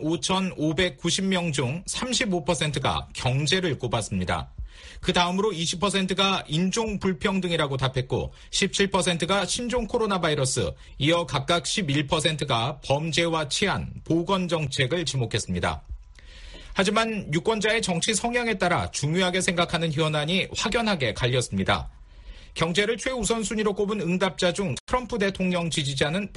15,590명 중 35%가 경제를 꼽았습니다. 그 다음으로 20%가 인종 불평등이라고 답했고 17%가 신종 코로나 바이러스, 이어 각각 11%가 범죄와 치안, 보건 정책을 지목했습니다. 하지만 유권자의 정치 성향에 따라 중요하게 생각하는 현안이 확연하게 갈렸습니다. 경제를 최우선 순위로 꼽은 응답자 중 트럼프 대통령 지지자는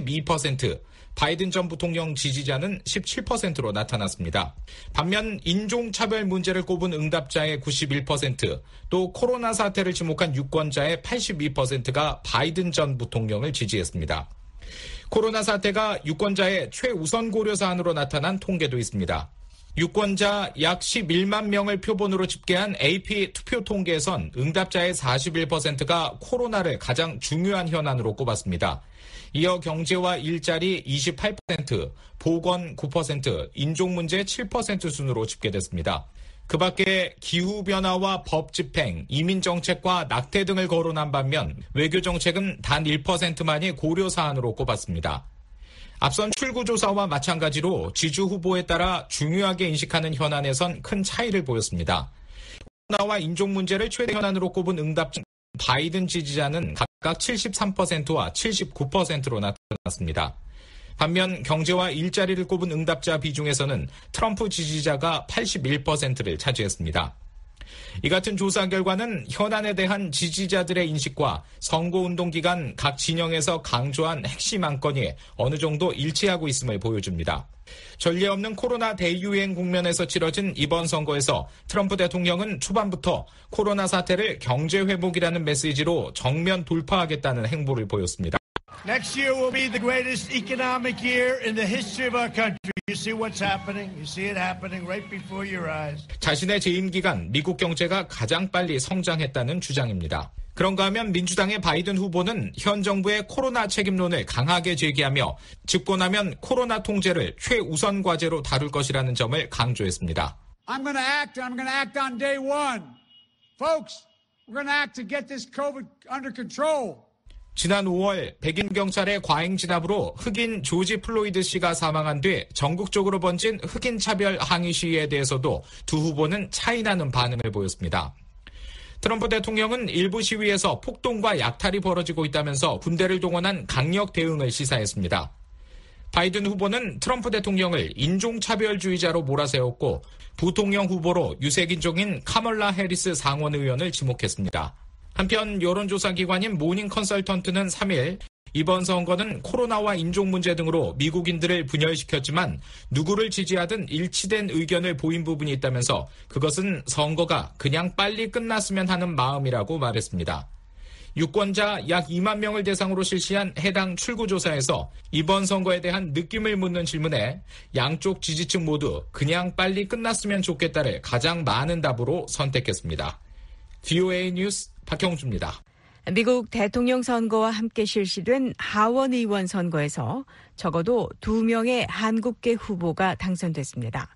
82%, 바이든 전 부통령 지지자는 17%로 나타났습니다. 반면 인종차별 문제를 꼽은 응답자의 91%, 또 코로나 사태를 지목한 유권자의 82%가 바이든 전 부통령을 지지했습니다. 코로나 사태가 유권자의 최우선 고려 사안으로 나타난 통계도 있습니다. 유권자 약 11만 명을 표본으로 집계한 AP 투표 통계에선 응답자의 41%가 코로나를 가장 중요한 현안으로 꼽았습니다. 이어 경제와 일자리 28%, 보건 9%, 인종 문제 7% 순으로 집계됐습니다. 그 밖에 기후변화와 법집행, 이민정책과 낙태 등을 거론한 반면 외교정책은 단 1%만이 고려사안으로 꼽았습니다. 앞선 출구조사와 마찬가지로 지주 후보에 따라 중요하게 인식하는 현안에선 큰 차이를 보였습니다. 코로나와 인종 문제를 최대 현안으로 꼽은 응답자 바이든 지지자는 각각 73%와 79%로 나타났습니다. 반면 경제와 일자리를 꼽은 응답자 비중에서는 트럼프 지지자가 81%를 차지했습니다. 이 같은 조사 결과는 현안에 대한 지지자들의 인식과 선거운동 기간 각 진영에서 강조한 핵심 안건이 어느 정도 일치하고 있음을 보여줍니다. 전례 없는 코로나 대유행 국면에서 치러진 이번 선거에서 트럼프 대통령은 초반부터 코로나 사태를 경제 회복이라는 메시지로 정면 돌파하겠다는 행보를 보였습니다. Next year will be the greatest economic year in the history of our country. You see what's happening? You see it happening right before your eyes. 자신의 재임 기간 미국 경제가 가장 빨리 성장했다는 주장입니다. 그런가 하면 민주당의 바이든 후보는 현 정부의 코로나 책임론을 강하게 제기하며 집권하면 코로나 통제를 최우선 과제로 다룰 것이라는 점을 강조했습니다. I'm going to act. I'm going to act on day one. Folks, we're going to act to get this COVID under control. 지난 5월 백인 경찰의 과잉 진압으로 흑인 조지 플로이드 씨가 사망한 뒤 전국적으로 번진 흑인 차별 항의 시위에 대해서도 두 후보는 차이나는 반응을 보였습니다. 트럼프 대통령은 일부 시위에서 폭동과 약탈이 벌어지고 있다면서 군대를 동원한 강력 대응을 시사했습니다. 바이든 후보는 트럼프 대통령을 인종차별주의자로 몰아세웠고 부통령 후보로 유색인종인 카멀라 해리스 상원 의원을 지목했습니다. 한편 여론조사 기관인 모닝 컨설턴트는 3일 이번 선거는 코로나와 인종 문제 등으로 미국인들을 분열시켰지만 누구를 지지하든 일치된 의견을 보인 부분이 있다면서 그것은 선거가 그냥 빨리 끝났으면 하는 마음이라고 말했습니다. 유권자 약 2만 명을 대상으로 실시한 해당 출구조사에서 이번 선거에 대한 느낌을 묻는 질문에 양쪽 지지층 모두 그냥 빨리 끝났으면 좋겠다를 가장 많은 답으로 선택했습니다. VOA 뉴스 박형주입니다. 미국 대통령 선거와 함께 실시된 하원 의원 선거에서 적어도 2명의 한국계 후보가 당선됐습니다.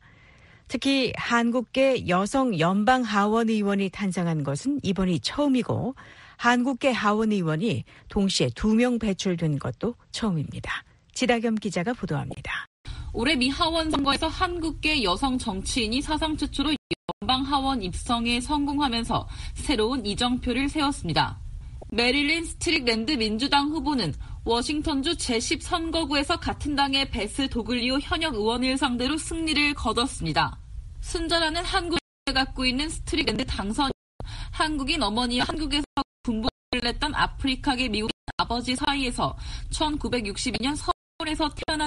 특히 한국계 여성 연방 하원 의원이 탄생한 것은 이번이 처음이고 한국계 하원 의원이 동시에 2명 배출된 것도 처음입니다. 지다겸 기자가 보도합니다. 올해 미 하원 선거에서 한국계 여성 정치인이 사상 최초로 연방 하원 입성에 성공하면서 새로운 이정표를 세웠습니다. 메릴린 스트릭랜드 민주당 후보는 워싱턴주 제10 선거구에서 같은 당의 베스 도글리오 현역 의원을 상대로 승리를 거뒀습니다. 순자라는 한국에 갖고 있는 스트릭랜드 당선, 한국인 어머니와 한국에서 군부를 냈던 아프리카계 미국인 아버지 사이에서 1962년 서울에서 태어난 지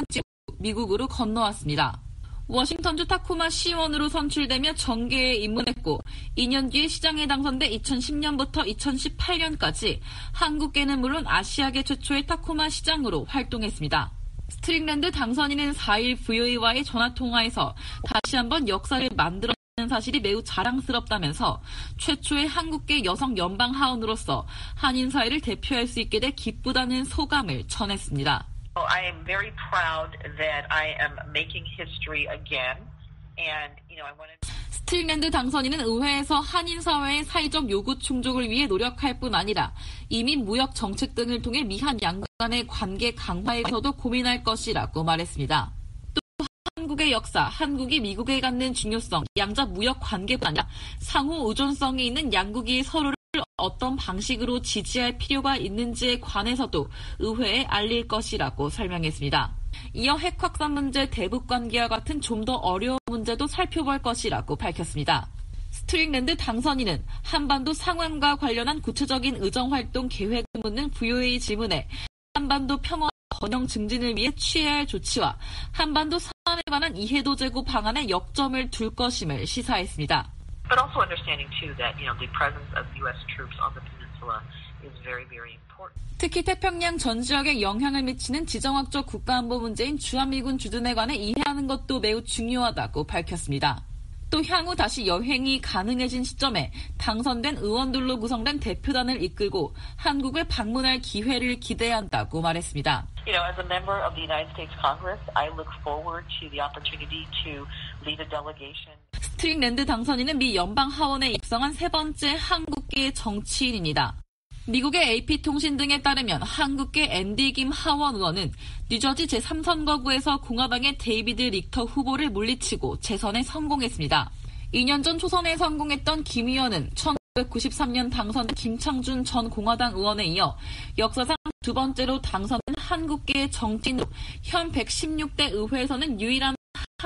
미국으로 건너왔습니다. 워싱턴주 타코마 시의원으로 선출되며 정계에 입문했고 2년 뒤에 시장에 당선돼 2010년부터 2018년까지 한국계는 물론 아시아계 최초의 타코마 시장으로 활동했습니다. 스트릭랜드 당선인은 4일 VOA와의 전화통화에서 다시 한번 역사를 만들어낸 사실이 매우 자랑스럽다면서 최초의 한국계 여성 연방하원으로서 한인 사회를 대표할 수 있게 돼 기쁘다는 소감을 전했습니다. I am very proud that I am making history again, and I wanted. 스트릭랜드 당선인은 의회에서 한인 사회의 사회적 요구 충족을 위해 노력할 뿐 아니라 이민 무역 정책 등을 통해 미한 양국 간의 관계 강화에 대해서도 고민할 것이라고 말했습니다. 또 한국의 역사, 한국이 미국에 갖는 중요성, 양자 무역 관계뿐 아니라 상호 의존성이 있는 양국이 서로를 어떤 방식으로 지지할 필요가 있는지에 관해서도 의회에 알릴 것이라고 설명했습니다. 이어 핵 확산 문제, 대북 관계와 같은 좀 더 어려운 문제도 살펴볼 것이라고 밝혔습니다. 스트릭랜드 당선인은 한반도 상황과 관련한 구체적인 의정활동 계획을 묻는 VOA 질문에 한반도 평화 번영 증진을 위해 취해야 할 조치와 한반도 상황에 관한 이해도 제고 방안에 역점을 둘 것임을 시사했습니다. But also understanding too that the presence of U.S. troops on the peninsula is very, very important. 특히 태평양 전 지역에 영향을 미치는 지정학적 국가안보 문제인 주한미군 주둔에 관해 이해하는 것도 매우 중요하다고 밝혔습니다. 또 향후 다시 여행이 가능해진 시점에 당선된 의원들로 구성된 대표단을 이끌고 한국을 방문할 기회를 기대한다고 말했습니다. As a member of the United States Congress, I look forward to the opportunity to lead a delegation. 스트릭랜드 당선인은 미 연방 하원에 입성한 세 번째 한국계 정치인입니다. 미국의 AP통신 등에 따르면 한국계 앤디 김 하원 의원은 뉴저지 제3선거구에서 공화당의 데이비드 릭터 후보를 물리치고 재선에 성공했습니다. 2년 전 초선에 성공했던 김 의원은 1993년 당선된 김창준 전 공화당 의원에 이어 역사상 두 번째로 당선된 한국계 정치인으로 현 116대 의회에서는 유일한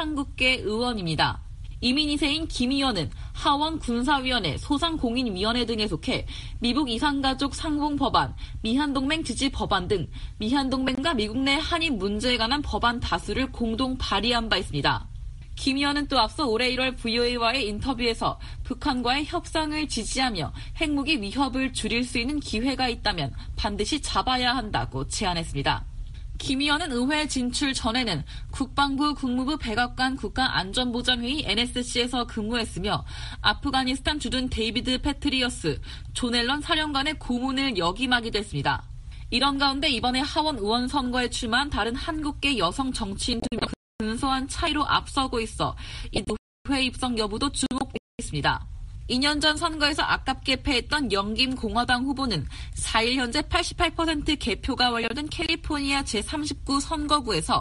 한국계 의원입니다. 이민 2세인 김 의원은 하원 군사위원회, 소상공인위원회 등에 속해 미북 이산가족 상봉법안, 미한동맹 지지 법안 등 미한동맹과 미국 내 한인 문제에 관한 법안 다수를 공동 발의한 바 있습니다. 김 의원은 또 앞서 올해 1월 VOA와의 인터뷰에서 북한과의 협상을 지지하며 핵무기 위협을 줄일 수 있는 기회가 있다면 반드시 잡아야 한다고 제안했습니다. 김 의원은 의회 진출 전에는 국방부 국무부 백악관 국가안전보장회의 NSC에서 근무했으며 아프가니스탄 주둔 데이비드 패트리어스, 존 앨런 사령관의 고문을 역임하기도 했습니다. 이런 가운데 이번에 하원 의원 선거에 출마한 다른 한국계 여성 정치인 2명 근소한 차이로 앞서고 있어 이 의회 입성 여부도 주목되고 있습니다. 2년 전 선거에서 아깝게 패했던 영김 공화당 후보는 4일 현재 88% 개표가 완료된 캘리포니아 제39 선거구에서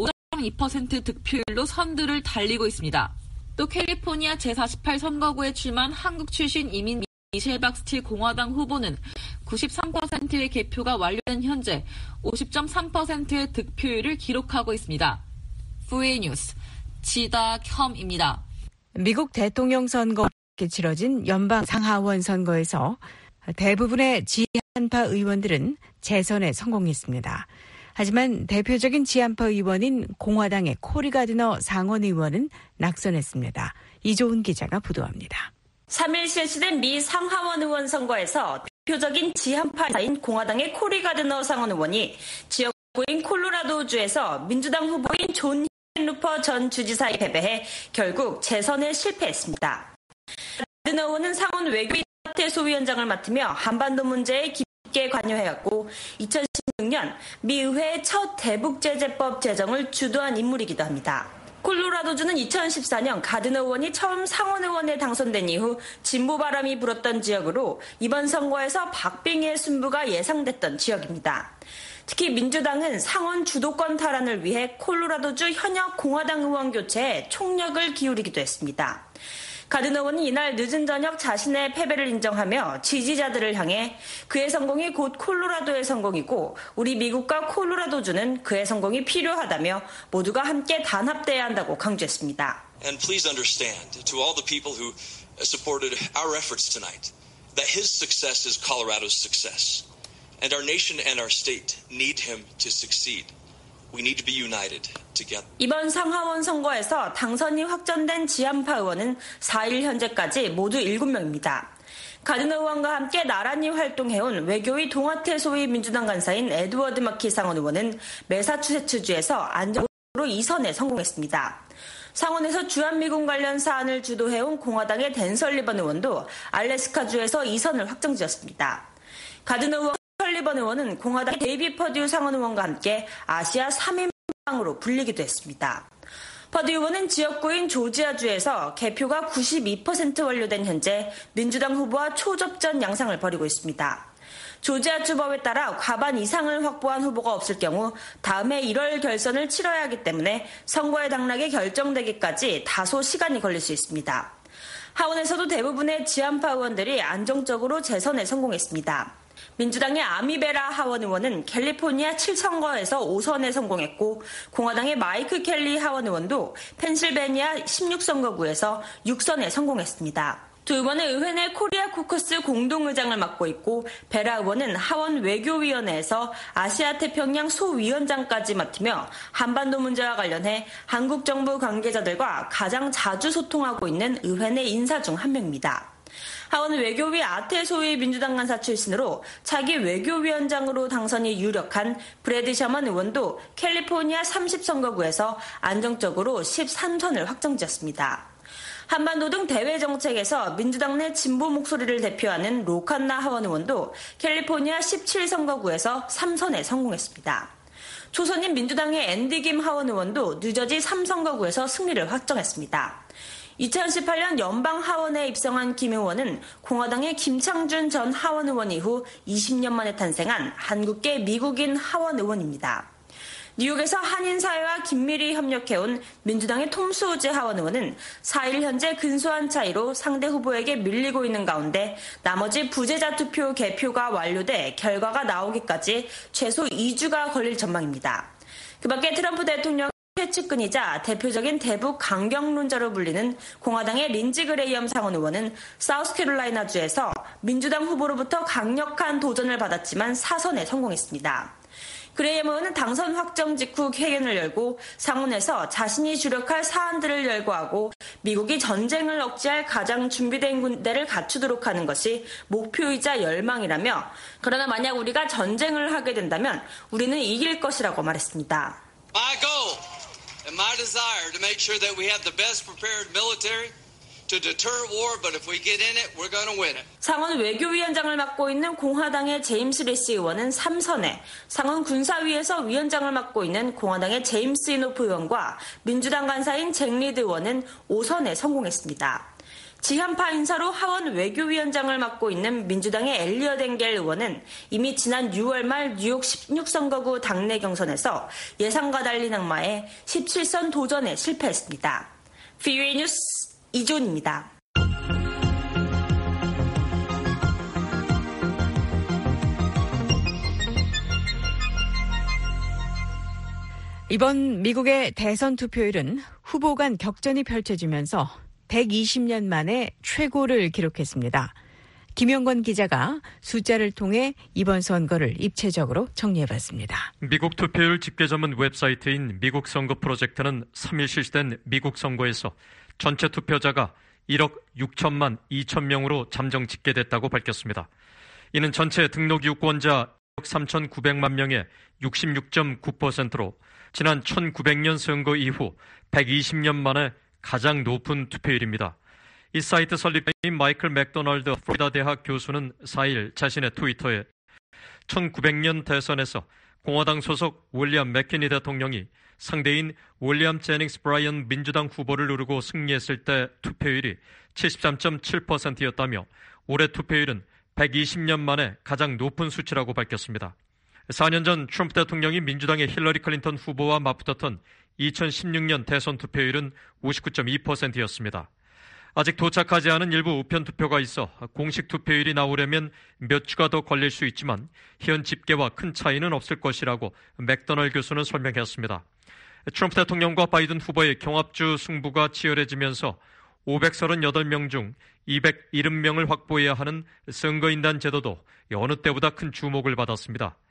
5.2% 득표율로 선두를 달리고 있습니다. 또 캘리포니아 제48 선거구에 출마한 한국 출신 이민 미셸 박스틸 공화당 후보는 93%의 개표가 완료된 현재 50.3%의 득표율을 기록하고 있습니다. VOA 뉴스 지다혐입니다. 미국 대통령 선거 치러진 연방 상하원 선거에서 대부분의 지한파 의원들은 재선에 성공했습니다. 하지만 대표적인 지한파 의원인 공화당의 코리 가드너 상원 의원은 낙선했습니다. 이조은 기자가 보도합니다. 3일 실시된 미 상하원 의원 선거에서 대표적인 지한파인 공화당의 코리 가드너 상원 의원이 지역구인 콜로라도주에서 민주당 후보인 존 루퍼 전 주지사에 패배해 결국 재선에 실패했습니다. 가드너 의원은 상원 외교위 소위원장을 맡으며 한반도 문제에 깊게 관여해왔고 2016년 미 의회의 첫 대북제재법 제정을 주도한 인물이기도 합니다. 콜로라도주는 2014년 가드너 의원이 처음 상원 의원에 당선된 이후 진보 바람이 불었던 지역으로 이번 선거에서 박빙의 승부가 예상됐던 지역입니다. 특히 민주당은 상원 주도권 탈환을 위해 콜로라도주 현역 공화당 의원 교체에 총력을 기울이기도 했습니다. 가드너 의원은 이날 늦은 저녁 자신의 패배를 인정하며 지지자들을 향해 그의 성공이 곧 콜로라도의 성공이고 우리 미국과 콜로라도주는 그의 성공이 필요하다며 모두가 함께 단합돼야 한다고 강조했습니다. And please understand to all the people who supported our efforts tonight that his success is Colorado's success. And our nation and our state need him to succeed. We need to be united together. 이번 상하원 선거에서 당선이 확정된 지한파 의원은 4일 현재까지 모두 7명입니다. 가드너 의원과 함께 나란히 활동해온 외교위 동아태 소위 민주당 간사인 에드워드 마키 상원 의원은 매사추세츠주에서 안정적으로 2선에 성공했습니다. 상원에서 주한미군 관련 사안을 주도해온 공화당의 댄 설리번 의원도 알래스카주에서 2선을 확정지었습니다. 가드너 의원 설리번 의원은 공화당의 데이비 퍼듀 상원 의원과 함께 아시아 3인방으로 불리기도 했습니다. 퍼듀 의원은 지역구인 조지아주에서 개표가 92% 완료된 현재 민주당 후보와 초접전 양상을 벌이고 있습니다. 조지아주 법에 따라 과반 이상을 확보한 후보가 없을 경우 다음해 1월 결선을 치러야 하기 때문에 선거의 당락이 결정되기까지 다소 시간이 걸릴 수 있습니다. 하원에서도 대부분의 지한파 의원들이 안정적으로 재선에 성공했습니다. 민주당의 아미베라 하원 의원은 캘리포니아 7선거에서 5선에 성공했고 공화당의 마이크 켈리 하원 의원도 펜실베니아 16선거구에서 6선에 성공했습니다. 두 의원은 의회 내 코리아 코커스 공동의장을 맡고 있고 베라 의원은 하원 외교위원회에서 아시아 태평양 소위원장까지 맡으며 한반도 문제와 관련해 한국 정부 관계자들과 가장 자주 소통하고 있는 의회 내 인사 중 한 명입니다. 하원 외교위 아태 소위 민주당 간사 출신으로 차기 외교위원장으로 당선이 유력한 브래드 셔먼 의원도 캘리포니아 30선거구에서 안정적으로 13선을 확정지었습니다. 한반도 등 대외 정책에서 민주당 내 진보 목소리를 대표하는 로칸나 하원 의원도 캘리포니아 17선거구에서 3선에 성공했습니다. 초선인 민주당의 앤디 김 하원 의원도 뉴저지 3선거구에서 승리를 확정했습니다. 2018년 연방 하원에 입성한 김 의원은 공화당의 김창준 전 하원 의원 이후 20년 만에 탄생한 한국계 미국인 하원 의원입니다. 뉴욕에서 한인사회와 긴밀히 협력해온 민주당의 톰스 호즈 하원 의원은 4일 현재 근소한 차이로 상대 후보에게 밀리고 있는 가운데 나머지 부재자 투표 개표가 완료돼 결과가 나오기까지 최소 2주가 걸릴 전망입니다. 그 밖에 트럼프 대통령 최측근이자 대표적인 대북 강경론자로 불리는 공화당의 린지 그레이엄 상원 의원은 사우스캐롤라이나주에서 민주당 후보로부터 강력한 도전을 받았지만 4선에 성공했습니다. 그레이엄 의원은 당선 확정 직후 회견을 열고 상원에서 자신이 주력할 사안들을 열거하고 미국이 전쟁을 억제할 가장 준비된 군대를 갖추도록 하는 것이 목표이자 열망이라며 그러나 만약 우리가 전쟁을 하게 된다면 우리는 이길 것이라고 말했습니다. My goal and my desire to make sure that we have the best prepared military to deter war, but if we get in it, we're going to win it. 상원 외교위원장을 맡고 있는 공화당의 제임스 리시 의원은 3선에, 상원 군사위에서 위원장을 맡고 있는 공화당의 제임스 이노프 의원과 민주당 간사인 잭 리드 의원은 5선에 성공했습니다. 지한파 인사로 하원 외교위원장을 맡고 있는 민주당의 엘리엇 엥겔 의원은 이미 지난 6월 말 뉴욕 16선거구 당내 경선에서 예상과 달리 낙마해 17선 도전에 실패했습니다. VOA 뉴스 이존입니다. 이번 미국의 대선 투표율은 후보 간 격전이 펼쳐지면서 120년 만에 최고를 기록했습니다. 김영권 기자가 숫자를 통해 이번 선거를 입체적으로 정리해봤습니다. 미국 투표율 집계 전문 웹사이트인 미국 선거 프로젝트는 3일 실시된 미국 선거에서 전체 투표자가 1억 6천만 2천 명으로 잠정 집계됐다고 밝혔습니다. 이는 전체 등록 유권자 1억 3,900만 명의 66.9%로 지난 1900년 선거 이후 120년 만에 가장 높은 투표율입니다. 이 사이트 설립자인 마이클 맥도널드 플로리다 대학 교수는 4일 자신의 트위터에 1900년 대선에서 공화당 소속 윌리엄 맥키니 대통령이 상대인 윌리엄 제닝스 브라이언 민주당 후보를 누르고 승리했을 때 투표율이 73.7%였다며 올해 투표율은 120년 만에 가장 높은 수치라고 밝혔습니다. 4년 전 트럼프 대통령이 민주당의 힐러리 클린턴 후보와 맞붙었던 2016년 대선 투표율은 59.2%였습니다. 아직 도착하지 않은 일부 우편 투표가 있어 공식 투표율이 나오려면 몇 주가 더 걸릴 수 있지만 현 집계와 큰 차이는 없을 것이라고 맥도널드 교수는 설명했습니다. 트럼프 대통령과 바이든 후보의 경합주 승부가 치열해지면서 538명 중 270명을 확보해야 하는 선거인단 제도도 어느 때보다 큰 주목을 받았습니다.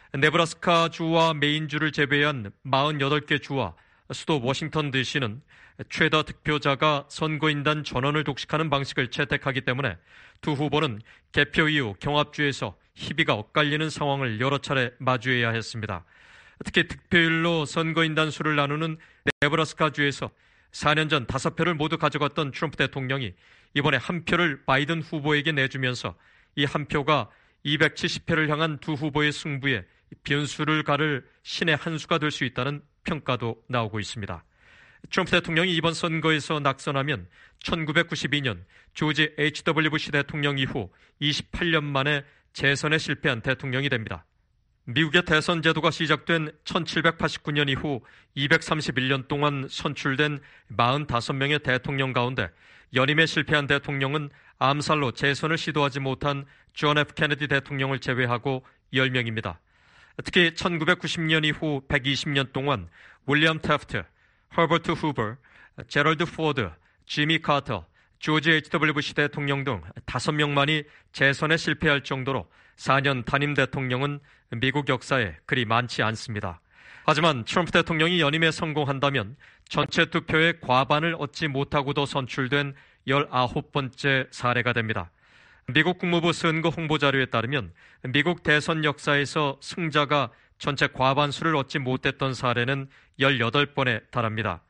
네브라스카 주와 메인주를 제외한 48개 주와 수도 워싱턴 DC는 최다 득표자가 선거인단 전원을 독식하는 방식을 채택하기 때문에 두 후보는 개표 이후 경합주에서 희비가 엇갈리는 상황을 여러 차례 마주해야 했습니다. 특히 득표율로 선거인단 수를 나누는 네브라스카주에서 4년 전 5표를 모두 가져갔던 트럼프 대통령이 이번에 한 표를 바이든 후보에게 내주면서 이 한 표가 270표를 향한 두 후보의 승부에 변수를 가를 신의 한 수가 될 수 있다는 평가도 나오고 있습니다. 트럼프 대통령이 이번 선거에서 낙선하면 1992년 조지 H.W. 부시 대통령 이후 28년 만에 재선에 실패한 대통령이 됩니다. 미국의 대선 제도가 시작된 1789년 이후 231년 동안 선출된 45명의 대통령 가운데 연임에 실패한 대통령은 암살로 재선을 시도하지 못한 존 F. 케네디 대통령을 제외하고 10명입니다. 특히 1990년 이후 120년 동안 윌리엄 태프트, 허버트 후버, 제럴드 포드, 지미 카터, 조지 H.W. 부시 대통령 등 5명만이 재선에 실패할 정도로 4년 단임 대통령은 미국 역사에 그리 많지 않습니다. 하지만 트럼프 대통령이 연임에 성공한다면 전체 투표의 과반을 얻지 못하고도 선출된 19번째 사례가 됩니다. 미국 국무부 선거 홍보자료에 따르면 미국 대선 역사에서 승자가 전체 과반수를 얻지 못했던 사례는 18번에 달합니다.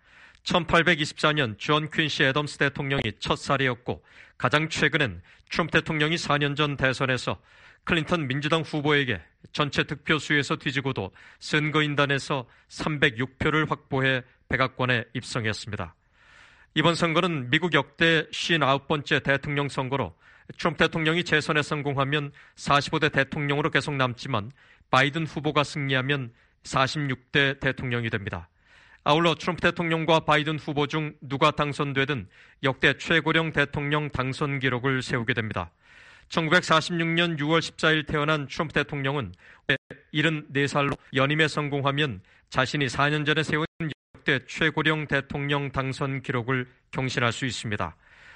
1824년 존 퀸시 애덤스 대통령이 첫 사례였고 가장 최근엔 트럼프 대통령이 4년 전 대선에서 클린턴 민주당 후보에게 전체 득표수에서 뒤지고도 선거인단에서 306표를 확보해 백악관에 입성했습니다. 이번 선거는 미국 역대 59번째 대통령 선거로 트럼프 대통령이 재선에 성공하면 45대 대통령으로 계속 남지만 바이든 후보가 승리하면 46대 대통령이 됩니다. 아울러 트럼프 대통령과 바이든 후보 중 누가 당선되든 역대 최고령 대통령 당선 기록을 세우게 됩니다. 1946년 6월 14일 태어난 트럼프 대통령은 74살로 연임에 성공하면 자신이 4년 전에 세운 역대 최고령 대통령 당선 기록을 경신할 수 있습니다.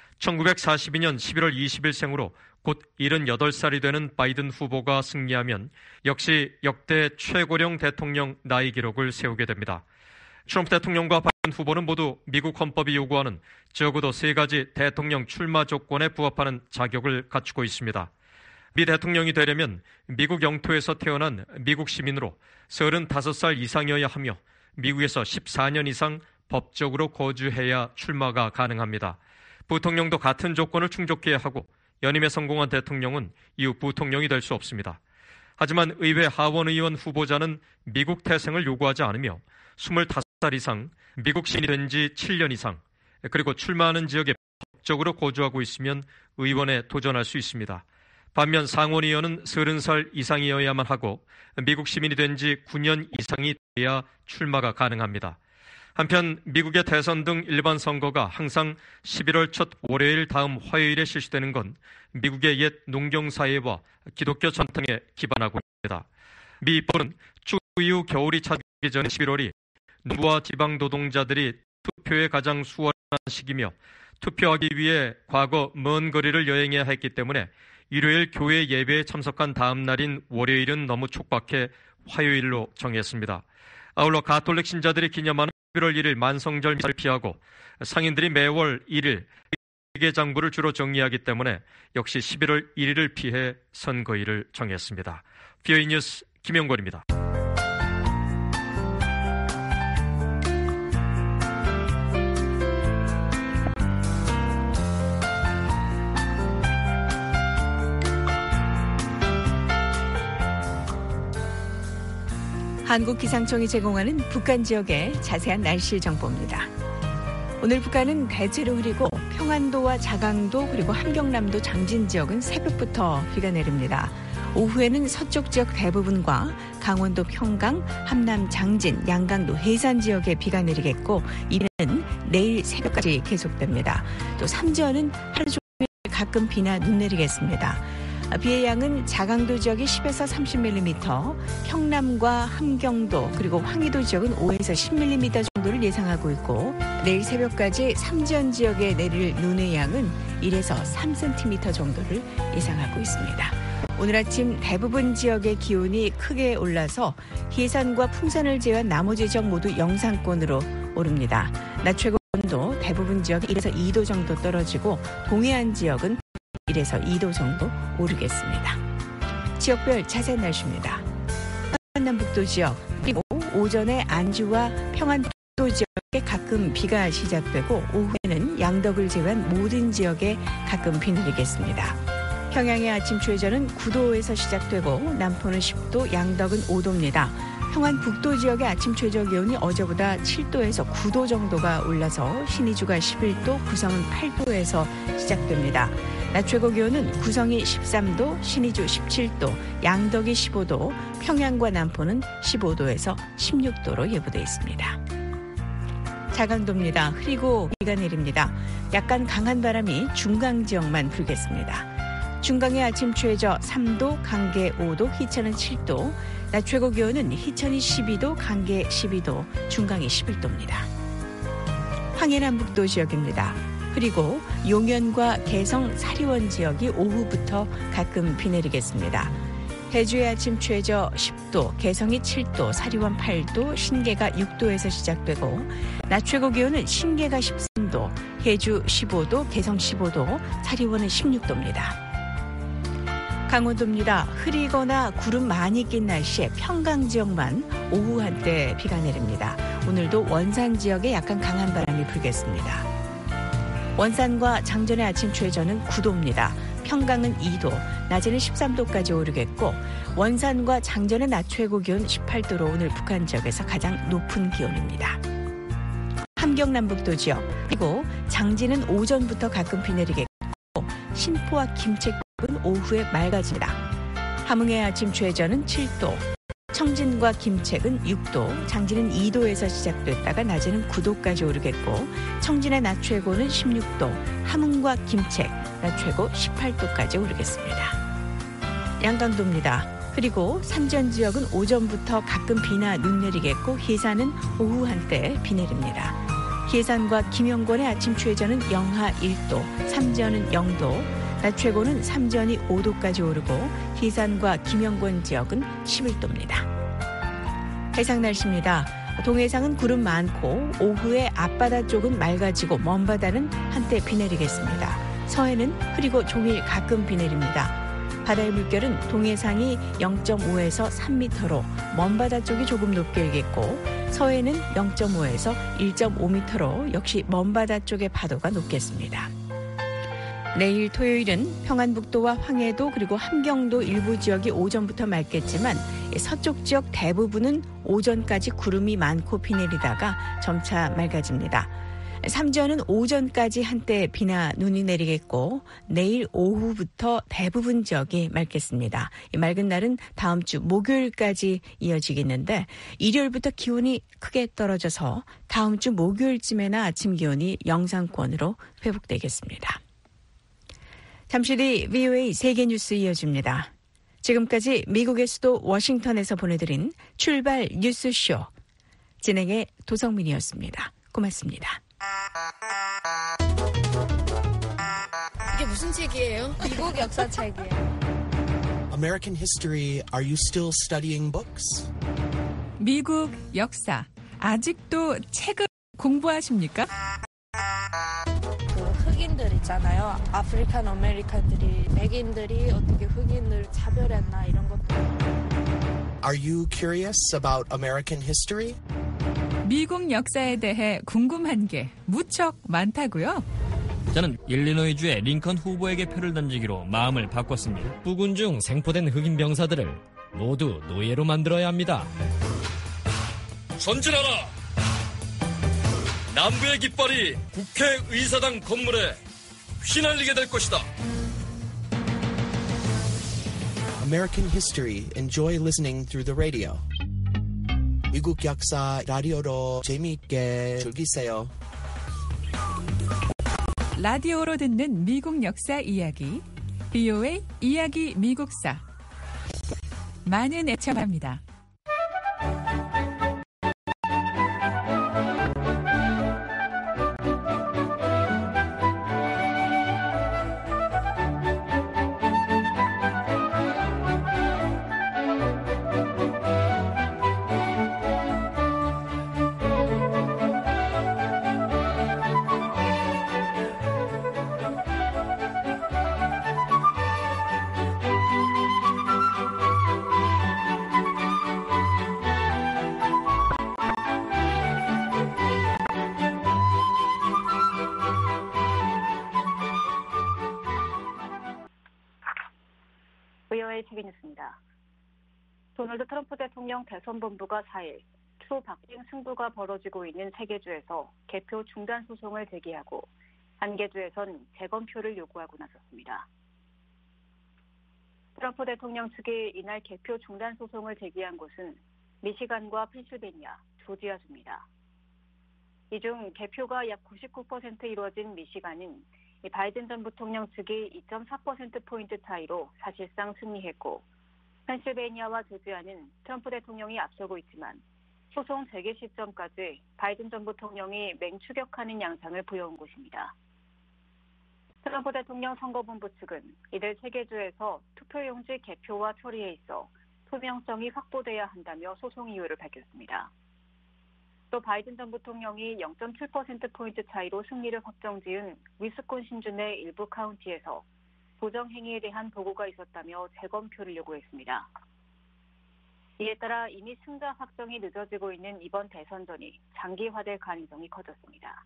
1942년 11월 20일 생으로 곧 78살이 되는 바이든 후보가 승리하면 역시 역대 최고령 대통령 나이 기록을 세우게 됩니다. 트럼프 대통령과 바이든 후보는 모두 미국 헌법이 요구하는 적어도 3가지 대통령 출마 조건에 부합하는 자격을 갖추고 있습니다. 미 대통령이 되려면 미국 영토에서 태어난 미국 시민으로 35살 이상이어야 하며 미국에서 14년 이상 법적으로 거주해야 출마가 가능합니다. 부통령도 같은 조건을 충족해야 하고 연임에 성공한 대통령은 이후 부통령이 될 수 없습니다. 하지만 의회 하원의원 후보자는 미국 태생을 요구하지 않으며 25살 이상, 미국 시민이 된 지 7년 이상, 그리고 출마하는 지역에 법적으로 거주하고 있으면 의원에 도전할 수 있습니다. 반면 상원의원은 30살 이상이어야만 하고 미국 시민이 된 지 9년 이상이 돼야 출마가 가능합니다. 한편 미국의 대선 등 일반 선거가 항상 11월 첫 월요일 다음 화요일에 실시되는 건 미국의 옛 농경사회와 기독교 전통에 기반하고 있습니다. 미 입법은 추 이후 겨울이 차기 전 11월이 농부와 지방 노동자들이 투표에 가장 수월한 시기며 투표하기 위해 과거 먼 거리를 여행해야 했기 때문에 일요일 교회 예배에 참석한 다음 날인 월요일은 너무 촉박해 화요일로 정했습니다. 아울러 가톨릭 신자들이 기념하는 11월 1일 만성절미사를 피하고 상인들이 매월 1일 회계장부를 주로 정리하기 때문에 역시 11월 1일을 피해 선거일을 정했습니다. VOA 뉴스 김영권입니다. 한국기상청이 제공하는 북한 지역의 자세한 날씨 정보입니다. 오늘 북한은 대체로 흐리고 평안도와 자강도 그리고 함경남도 장진 지역은 새벽부터 비가 내립니다. 오후에는 서쪽 지역 대부분과 강원도 평강, 함남 장진, 양강도 해산 지역에 비가 내리겠고 이는 내일 새벽까지 계속됩니다. 또 삼전은 하루 종일 가끔 비나 눈 내리겠습니다. 비의 양은 자강도 지역이 10에서 30mm, 평남과 함경도 그리고 황해도 지역은 5에서 10mm 정도를 예상하고 있고 내일 새벽까지 삼전 지역에 내릴 눈의 양은 1에서 3cm 정도를 예상하고 있습니다. 오늘 아침 대부분 지역의 기온이 크게 올라서 해산과 풍산을 제외한 나머지 지역 모두 영상권으로 오릅니다. 낮 최고 온도 대부분 지역이 1에서 2도 정도 떨어지고 동해안 지역은 1에서 2도 정도 오르겠습니다. 지역별 자세한 날씨입니다. 남북도 지역 그리고 오전에 안주와 평안북도 지역에 가끔 비가 시작되고 오후에는 양덕을 제외한 모든 지역에 가끔 비 내리겠습니다. 평양의 아침 최저는 9도에서 시작되고 남포는 10도, 양덕은 5도입니다. 평안북도 지역의 아침 최저 기온이 어제보다 7도에서 9도 정도가 올라서 신의주가 11도, 구성은 8도에서 시작됩니다. 낮 최고 기온은 구성이 13도, 신의주 17도, 양덕이 15도, 평양과 남포는 15도에서 16도로 예보되어 있습니다. 자강도입니다. 흐리고 비가 내립니다. 약간 강한 바람이 중강 지역만 불겠습니다. 중강의 아침 최저 3도, 강계 5도, 희천은 7도, 낮 최고 기온은 희천이 12도, 강계 12도, 중강이 11도입니다. 황해남북도 지역입니다. 그리고 용현과 개성, 사리원 지역이 오후부터 가끔 비 내리겠습니다. 해주의 아침 최저 10도, 개성이 7도, 사리원 8도, 신계가 6도에서 시작되고 낮 최고 기온은 신계가 13도, 해주 15도, 개성 15도, 사리원은 16도입니다. 강원도입니다. 흐리거나 구름 많이 낀 날씨에 평강 지역만 오후 한때 비가 내립니다. 오늘도 원산 지역에 약간 강한 바람이 불겠습니다. 원산과 장전의 아침 최저는 9도입니다. 평강은 2도, 낮에는 13도까지 오르겠고 원산과 장전의 낮 최고 기온 18도로 오늘 북한 지역에서 가장 높은 기온입니다. 함경남북도 지역, 그리고 장진은 오전부터 가끔 비 내리겠고 신포와 김책 오후에 맑아집니다. 함흥의 아침 최저는 7도, 청진과 김책은 6도, 장진은 2도에서 시작됐다가 낮에는 9도까지 오르겠고 청진의 낮 최고는 16도, 함흥과 김책 낮 최고 18도까지 오르겠습니다. 양강도입니다. 그리고 산전 지역은 오전부터 가끔 비나 눈 내리겠고 해산은 오후 한때 비 내립니다. 해산과 김영권의 아침 최저는 영하 1도, 삼전은 0도, 낮 최고는 삼전이 5도까지 오르고 해산과 김영권 지역은 11도입니다. 해상 날씨입니다. 동해상은 구름 많고 오후에 앞바다 쪽은 맑아지고 먼바다는 한때 비 내리겠습니다. 서해는 흐리고 종일 가끔 비 내립니다. 바다의 물결은 동해상이 0.5에서 3m로 먼바다 쪽이 조금 높게 일겠고 서해는 0.5에서 1.5m로 역시 먼바다 쪽의 파도가 높겠습니다. 내일 토요일은 평안북도와 황해도 그리고 함경도 일부 지역이 오전부터 맑겠지만 서쪽 지역 대부분은 오전까지 구름이 많고 비 내리다가 점차 맑아집니다. 삼전은 오전까지 한때 비나 눈이 내리겠고 내일 오후부터 대부분 지역이 맑겠습니다. 이 맑은 날은 다음 주 목요일까지 이어지겠는데 일요일부터 기온이 크게 떨어져서 다음 주 목요일쯤에나 아침 기온이 영상권으로 회복되겠습니다. 잠시 뒤 VOA 세계뉴스 이어집니다. 지금까지 미국의 수도 워싱턴에서 보내드린 출발 뉴스쇼 진행의 도성민이었습니다. 고맙습니다. 이게 무슨 책이에요? 미국 역사 책이에요. American history, are you still studying books? 미국 역사, 아직도 책을 공부하십니까? 흑인들 있잖아요. 아프리칸 아메리칸들이 백인들이 어떻게 흑인을 차별했나 이런 것들. Are you curious about American history? 미국 역사에 대해 궁금한 게 무척 많다고요? 저는 일리노이주의 링컨 후보에게 표를 던지기로 마음을 바꿨습니다. 부군 중 생포된 흑인 병사들을 모두 노예로 만들어야 합니다. 전진하라! 남부의 깃발이 국회의사당 건물에 휘날리게 될 것이다. American history. Enjoy listening through the radio. 미국 역사 라디오로 재미있게 즐기세요. 라디오로 듣는 미국 역사 이야기, VOA 이야기 미국사. 많은 애청 바랍니다. VOA 세계뉴스입니다. 도널드 트럼프 대통령 대선본부가 4일 초박빙 승부가 벌어지고 있는 3개 주에서 개표 중단 소송을 제기하고 한 개 주에선 재검표를 요구하고 나섰습니다. 트럼프 대통령 측이 이날 개표 중단 소송을 제기한 곳은 미시간과 펜실베니아, 조지아주입니다. 이 중 개표가 약 99% 이루어진 미시간은 바이든 전 부통령 측이 2.4%포인트 차이로 사실상 승리했고, 펜실베니아와 조지아는 트럼프 대통령이 앞서고 있지만 소송 재개 시점까지 바이든 전 부통령이 맹추격하는 양상을 보여온 곳입니다. 트럼프 대통령 선거본부 측은 이들 3개 주에서 투표용지 개표와 처리에 있어 투명성이 확보돼야 한다며 소송 이유를 밝혔습니다. 또 바이든 전 부통령이 0.7%포인트 차이로 승리를 확정지은 위스콘신 주 내 일부 카운티에서 부정 행위에 대한 보고가 있었다며 재검표를 요구했습니다. 이에 따라 이미 승자 확정이 늦어지고 있는 이번 대선전이 장기화될 가능성이 커졌습니다.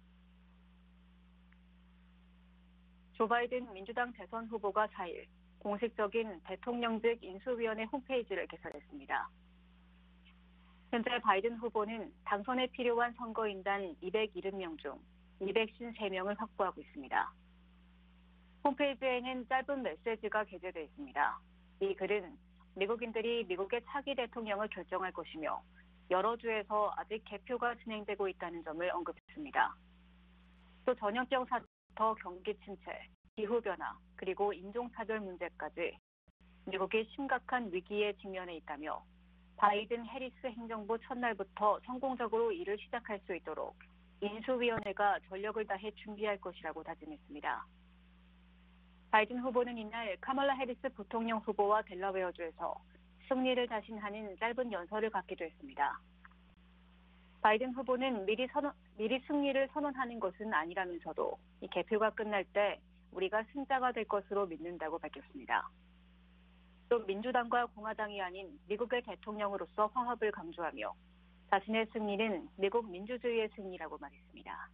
조 바이든 민주당 대선 후보가 4일 공식적인 대통령직 인수위원회 홈페이지를 개설했습니다. 현재 바이든 후보는 당선에 필요한 선거인단 270명 중 253명을 확보하고 있습니다. 홈페이지에는 짧은 메시지가 게재되어 있습니다. 이 글은 미국인들이 미국의 차기 대통령을 결정할 것이며 여러 주에서 아직 개표가 진행되고 있다는 점을 언급했습니다. 또 전염병 사태부터 경기 침체, 기후변화, 그리고 인종차별 문제까지 미국이 심각한 위기에 직면해 있다며 바이든 해리스 행정부 첫날부터 성공적으로 일을 시작할 수 있도록 인수위원회가 전력을 다해 준비할 것이라고 다짐했습니다. 바이든 후보는 이날 카멀라 해리스 부통령 후보와 델라웨어주에서 승리를 다신하는 짧은 연설을 갖기도 했습니다. 바이든 후보는 미리 승리를 선언하는 것은 아니라면서도 이 개표가 끝날 때 우리가 승자가 될 것으로 믿는다고 밝혔습니다. 또 민주당과 공화당이 아닌 미국의 대통령으로서 화합을 강조하며 자신의 승리는 미국 민주주의의 승리라고 말했습니다.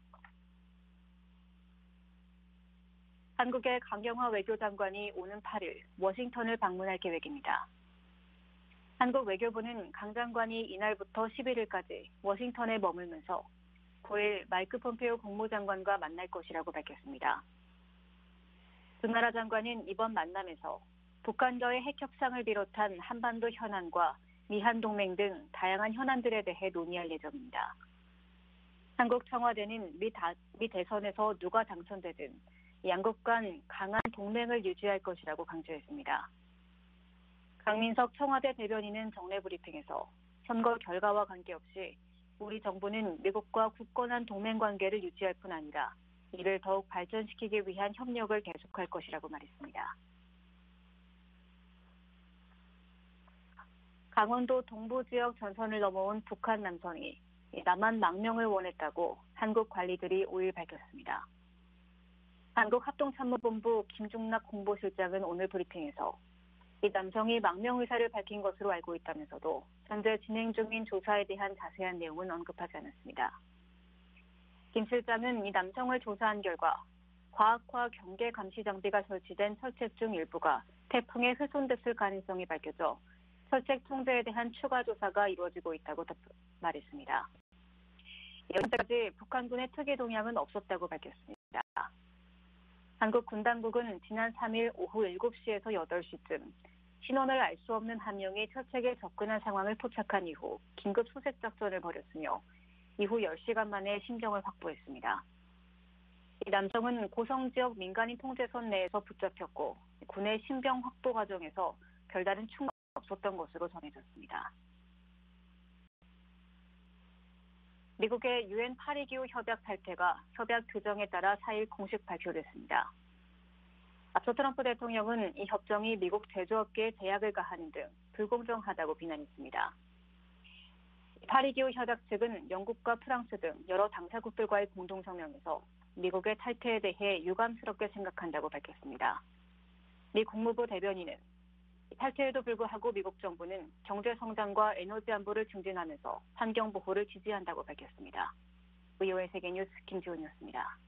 한국의 강경화 외교장관이 오는 8일 워싱턴을 방문할 계획입니다. 한국 외교부는 강 장관이 이날부터 11일까지 워싱턴에 머물면서 9일 마이크 폼페오 국무장관과 만날 것이라고 밝혔습니다. 두 나라 장관은 이번 만남에서 북한과의 핵 협상을 비롯한 한반도 현안과 미한 동맹 등 다양한 현안들에 대해 논의할 예정입니다. 한국 청와대는 미 대선에서 누가 당선되든 양국 간 강한 동맹을 유지할 것이라고 강조했습니다. 강민석 청와대 대변인은 정례 브리핑에서 선거 결과와 관계없이 우리 정부는 미국과 굳건한 동맹 관계를 유지할 뿐 아니라 이를 더욱 발전시키기 위한 협력을 계속할 것이라고 말했습니다. 강원도 동부 지역 전선을 넘어온 북한 남성이 남한 망명을 원했다고 한국 관리들이 5일 밝혔습니다. 한국합동참모본부 김중락 홍보실장은 오늘 브리핑에서 이 남성이 망명 의사를 밝힌 것으로 알고 있다면서도 현재 진행 중인 조사에 대한 자세한 내용은 언급하지 않았습니다. 김 실장은 이 남성을 조사한 결과 과학화 경계 감시 장비가 설치된 철책 중 일부가 태풍에 훼손됐을 가능성이 밝혀져 철책 통제에 대한 추가 조사가 이루어지고 있다고 말했습니다. 현재까지 북한군의 특이 동향은 없었다고 밝혔습니다. 한국 군당국은 지난 3일 오후 7시에서 8시쯤 신원을 알 수 없는 한 명이 철책에 접근한 상황을 포착한 이후 긴급 수색 작전을 벌였으며 이후 10시간 만에 신병을 확보했습니다. 이 남성은 고성 지역 민간인 통제선 내에서 붙잡혔고 군의 신병 확보 과정에서 별다른 충돌이 없었던 것으로 전해졌습니다. 미국의 유엔 파리기후 협약 탈퇴가 협약 규정에 따라 4일 공식 발표됐습니다. 앞서 트럼프 대통령은 이 협정이 미국 제조업계에 제약을 가하는 등 불공정하다고 비난했습니다. 파리기후 협약 측은 영국과 프랑스 등 여러 당사국들과의 공동성명에서 미국의 탈퇴에 대해 유감스럽게 생각한다고 밝혔습니다. 미 국무부 대변인은 탈퇴에도 불구하고 미국 정부는 경제 성장과 에너지 안보를 증진하면서 환경 보호를 지지한다고 밝혔습니다. VOA 세계뉴스 김지훈이었습니다.